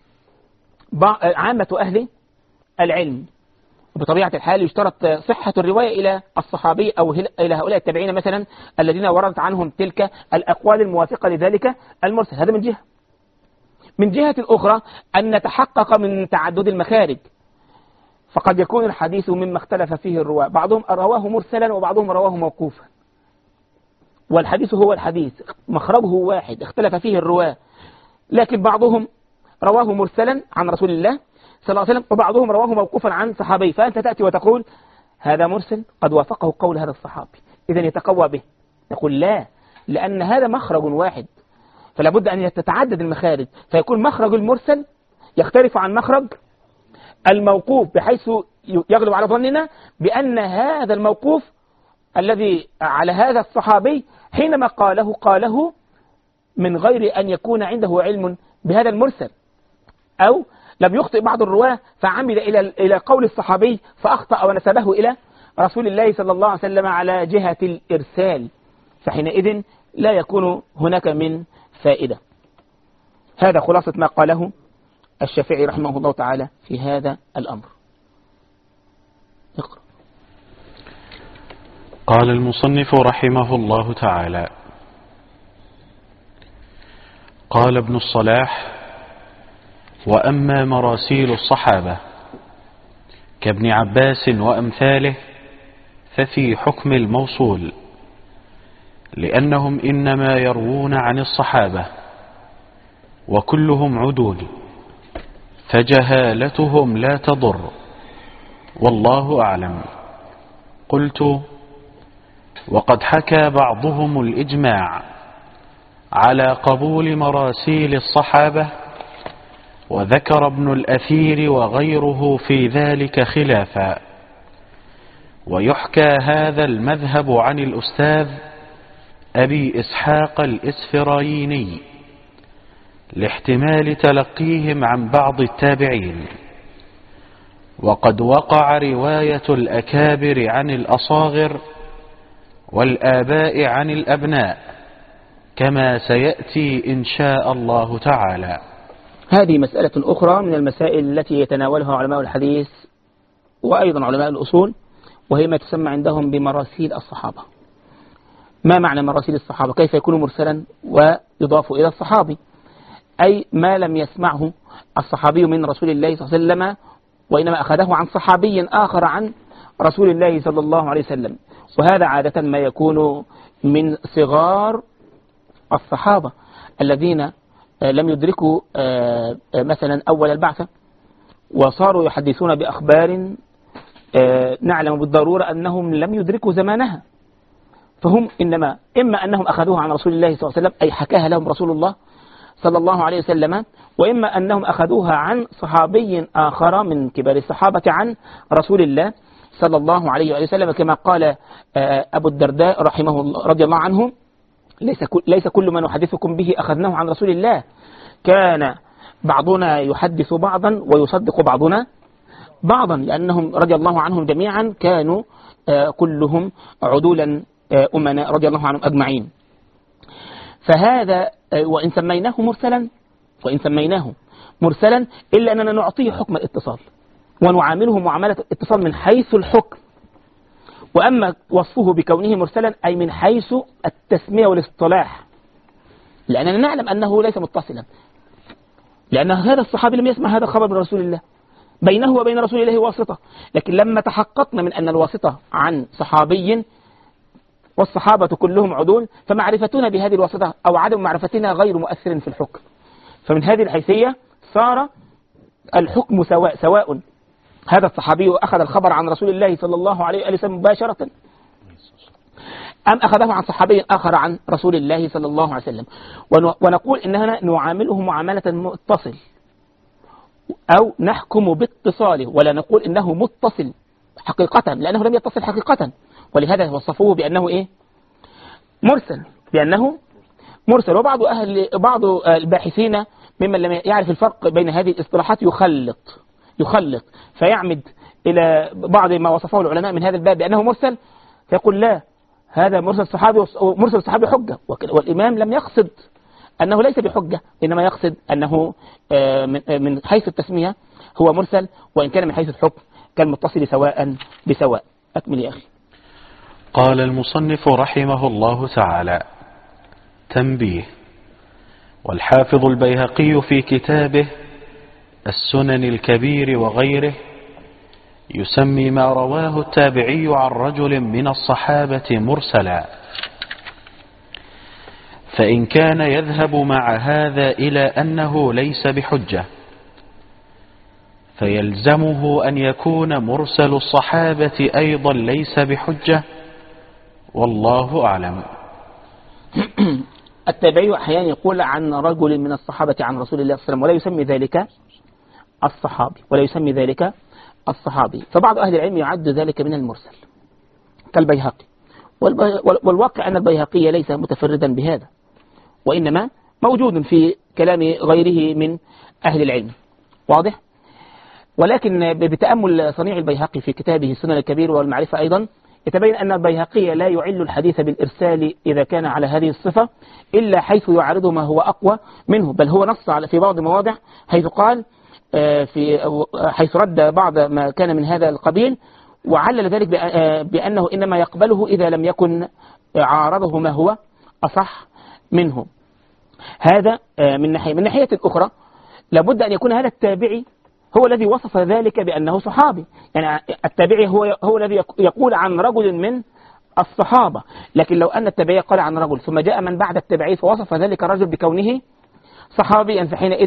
عامة أهل العلم، وبطبيعة الحال يشترط صحة الرواية إلى الصحابي أو إلى هؤلاء التابعين مثلا الذين وردت عنهم تلك الأقوال الموافقة لذلك المرسل. هذا من جهة. من جهة أخرى أن نتحقق من تعدد المخارج، فقد يكون الحديث مما اختلف فيه الرواة، بعضهم رواه مرسلا وبعضهم رواه موقوفا، والحديث هو الحديث مخرجه واحد اختلف فيه الرواة، لكن بعضهم رواه مرسلا عن رسول الله صلى الله عليه وسلم وبعضهم رواه موقوفا عن صحابي، فأنت تأتي وتقول هذا مرسل قد وافقه قول هذا الصحابي إذا يتقوى به. نقول لا، لأن هذا مخرج واحد، فلا بد أن تتعدد المخارج، فيكون مخرج المرسل يختلف عن مخرج الموقوف، بحيث يغلب على ظننا بأن هذا الموقوف الذي على هذا الصحابي حينما قاله من غير أن يكون عنده علم بهذا المرسل، أو لم يخطئ بعض الرواة فعمد إلى قول الصحابي فأخطأ ونسبه إلى رسول الله صلى الله عليه وسلم على جهة الإرسال، فحينئذ لا يكون هناك من فائدة. هذا خلاصة ما قاله الشافعي رحمه الله تعالى في هذا الأمر. اقرأ.
قال المصنف رحمه الله تعالى: قال ابن الصلاح: وأما مراسيل الصحابة كابن عباس وأمثاله ففي حكم الموصول، لأنهم إنما يروون عن الصحابة وكلهم عدول، فجهالتهم لا تضر، والله أعلم. قلت: وقد حكى بعضهم الإجماع على قبول مراسيل الصحابة، وذكر ابن الأثير وغيره في ذلك خلافا، ويحكى هذا المذهب عن الأستاذ أبي إسحاق الإسفرايني لاحتمال تلقيهم عن بعض التابعين، وقد وقع رواية الأكابر عن الأصاغر والآباء عن الأبناء، كما سيأتي إن شاء الله تعالى.
هذه مسألة أخرى من المسائل التي يتناولها علماء الحديث وأيضا علماء الأصول، وهي ما تسمى عندهم بمراسيل الصحابة. ما معنى مراسيل الصحابة؟ كيف يكون مرسلا ويضاف إلى الصحابي؟ أي ما لم يسمعه الصحابي من رسول الله صلى الله عليه وسلم، وإنما أخذه عن صحابي آخر عن رسول الله صلى الله عليه وسلم، وهذا عادة ما يكون من صغار الصحابة الذين لم يدركوا مثلا أول البعثة، وصاروا يحدثون بأخبار نعلم بالضرورة أنهم لم يدركوا زمانها، فهم إما أنهم أخذوها عن رسول الله صلى الله عليه وسلم أي حكاها لهم رسول الله صلى الله عليه وسلم، وإما أنهم أخذوها عن صحابي آخر من كبار الصحابة عن رسول الله صلى الله عليه وسلم، كما قال أبو الدرداء رحمه الله رضي الله عنه: ليس كل ما نحدثكم به أخذناه عن رسول الله، كان بعضنا يحدث بعضا ويصدق بعضنا بعضا، لأنهم رضي الله عنهم جميعا كانوا كلهم عدولا أمناء رضي الله عنهم أجمعين. فهذا وإن سميناه مرسلا إلا أننا نعطيه حكم الاتصال ونعامله معاملة الاتصال من حيث الحكم، وأما وصفه بكونه مرسلا أي من حيث التسمية والاصطلاح، لأننا نعلم أنه ليس متصلا، لأن هذا الصحابي لم يسمع هذا الخبر من رسول الله، بينه وبين رسول الله واسطة. لكن لما تحققنا من أن الواسطة عن صحابي والصحابة كلهم عدول، فمعرفتنا بهذه الواسطة أو عدم معرفتنا غير مؤثر في الحكم. فمن هذه الحيثية صار الحكم سواء هذا الصحابي أخذ الخبر عن رسول الله صلى الله عليه وسلم مباشرة أم أخذه عن صحابي آخر عن رسول الله صلى الله عليه وسلم. ونقول إننا نعامله معاملة متصل أو نحكم باتصاله، ولا نقول إنه متصل حقيقة، لأنه لم يتصل حقيقة، ولهذا وصفوه بأنه مرسل. وبعض الباحثين ممن لم يعرف الفرق بين هذه الاصطلاحات يخلط فيعمد إلى بعض ما وصفه العلماء من هذا الباب بأنه مرسل، فيقول لا، هذا مرسل الصحابي حجة، والإمام لم يقصد أنه ليس بحجة، إنما يقصد أنه من حيث التسمية هو مرسل، وإن كان من حيث الحكم كالمتصل سواء بسواء. أكمل يا أخي.
قال المصنف رحمه الله تعالى: تنبيه. والحافظ البيهقي في كتابه السنن الكبير وغيره يسمي ما رواه التابعي عن رجل من الصحابة مرسلا، فإن كان يذهب مع هذا إلى أنه ليس بحجة فيلزمه أن يكون مرسل الصحابة أيضا ليس بحجة، والله أعلم.
التابعي أحيانا يقول عن رجل من الصحابة عن رسول الله صلى الله عليه وسلم ولا يسمي ذلك الصحابي، فبعض أهل العلم يعد ذلك من المرسل كالبيهقي، والواقع أن البيهقي ليس متفردا بهذا، وإنما موجود في كلام غيره من أهل العلم، واضح. ولكن بتأمل صنيع البيهقي في كتابه السنن الكبير والمعرفة أيضا يتبين أن البيهقي لا يعل الحديث بالإرسال إذا كان على هذه الصفة إلا حيث يعارض ما هو أقوى منه، بل هو نص في بعض المواضع حيث قال حيث رد بعض ما كان من هذا القبيل، وعلل ذلك بأنه إنما يقبله إذا لم يكن عارضه ما هو أصح منه. هذا من ناحية أخرى لابد أن يكون هذا التابعي هو الذي وصف ذلك بأنه صحابي، يعني التابعي هو الذي يقول عن رجل من الصحابة. لكن لو أن التابعي قال عن رجل ثم جاء من بعد التابعي فوصف ذلك الرجل بكونه صحابيا، فحينئذ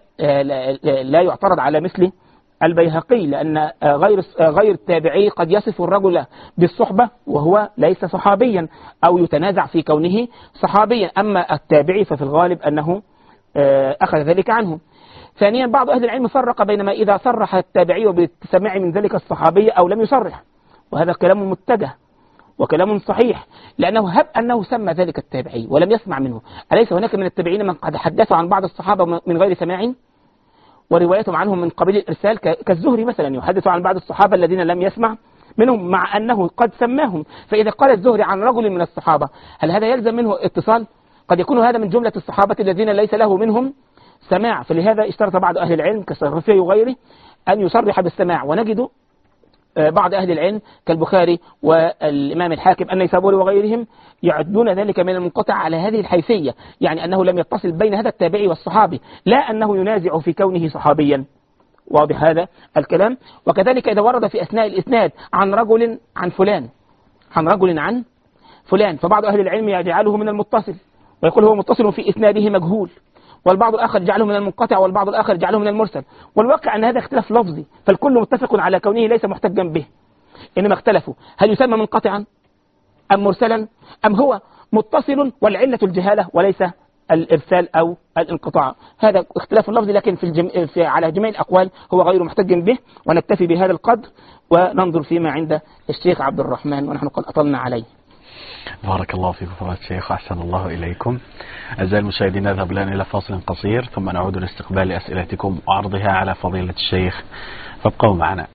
لا يعترض على مثل البيهقي، لأن غير التابعي قد يصف الرجل بالصحبة وهو ليس صحابيا أو يتنازع في كونه صحابيا، أما التابعي ففي الغالب أنه أخذ ذلك عنه. ثانيا بعض أهل العلم فرق بين ما إذا صرح التابعي بالسماع من ذلك الصحابي أو لم يصرح، وهذا كلام متجه وكلام صحيح، لأنه هب أنه سمى ذلك التابعي ولم يسمع منه، أليس هناك من التابعين من قد حدثوا عن بعض الصحابة من غير سماع وروايتهم عنهم من قبيل الإرسال، كالزهري مثلا يحدث عن بعض الصحابة الذين لم يسمع منهم مع أنه قد سماهم. فإذا قال الزهري عن رجل من الصحابة هل هذا يلزم منه اتصال؟ قد يكون هذا من جملة الصحابة الذين ليس له منهم سماع، فلهذا اشترط بعض أهل العلم كالصرفي وغيره أن يصرح بالسماع، ونجد بعض أهل العلم كالبخاري والإمام الحاكم النيسابوري وغيرهم يعدون ذلك من المنقطع على هذه الحيثية، يعني أنه لم يتصل بين هذا التابعي والصحابي، لا أنه ينازع في كونه صحابيا، واضح هذا الكلام. وكذلك إذا ورد في أثناء الإسناد عن رجل عن فلان فبعض أهل العلم يجعله من المتصل ويقول هو متصل في إسناده مجهول، والبعض الآخر يجعله من المنقطع، والبعض الآخر يجعله من المرسل، والواقع أن هذا اختلاف لفظي، فالكل متفق على كونه ليس محتجا به، إنما اختلفوا هل يسمى منقطعا أم مرسلا أم هو متصل والعلة الجهالة وليس الإرسال أو الانقطاع. هذا اختلاف لفظي، لكن على جميع الأقوال هو غير محتج به. ونكتفي بهذا القدر وننظر فيما عند الشيخ عبد الرحمن، ونحن قد أطلنا عليه.
بارك الله فيكم فضيلة الشيخ وأحسن الله إليكم. أعزائي المشاهدين نذهب الآن إلى فاصل قصير ثم نعود لاستقبال أسئلتكم وعرضها على فضيلة الشيخ، فابقوا معنا.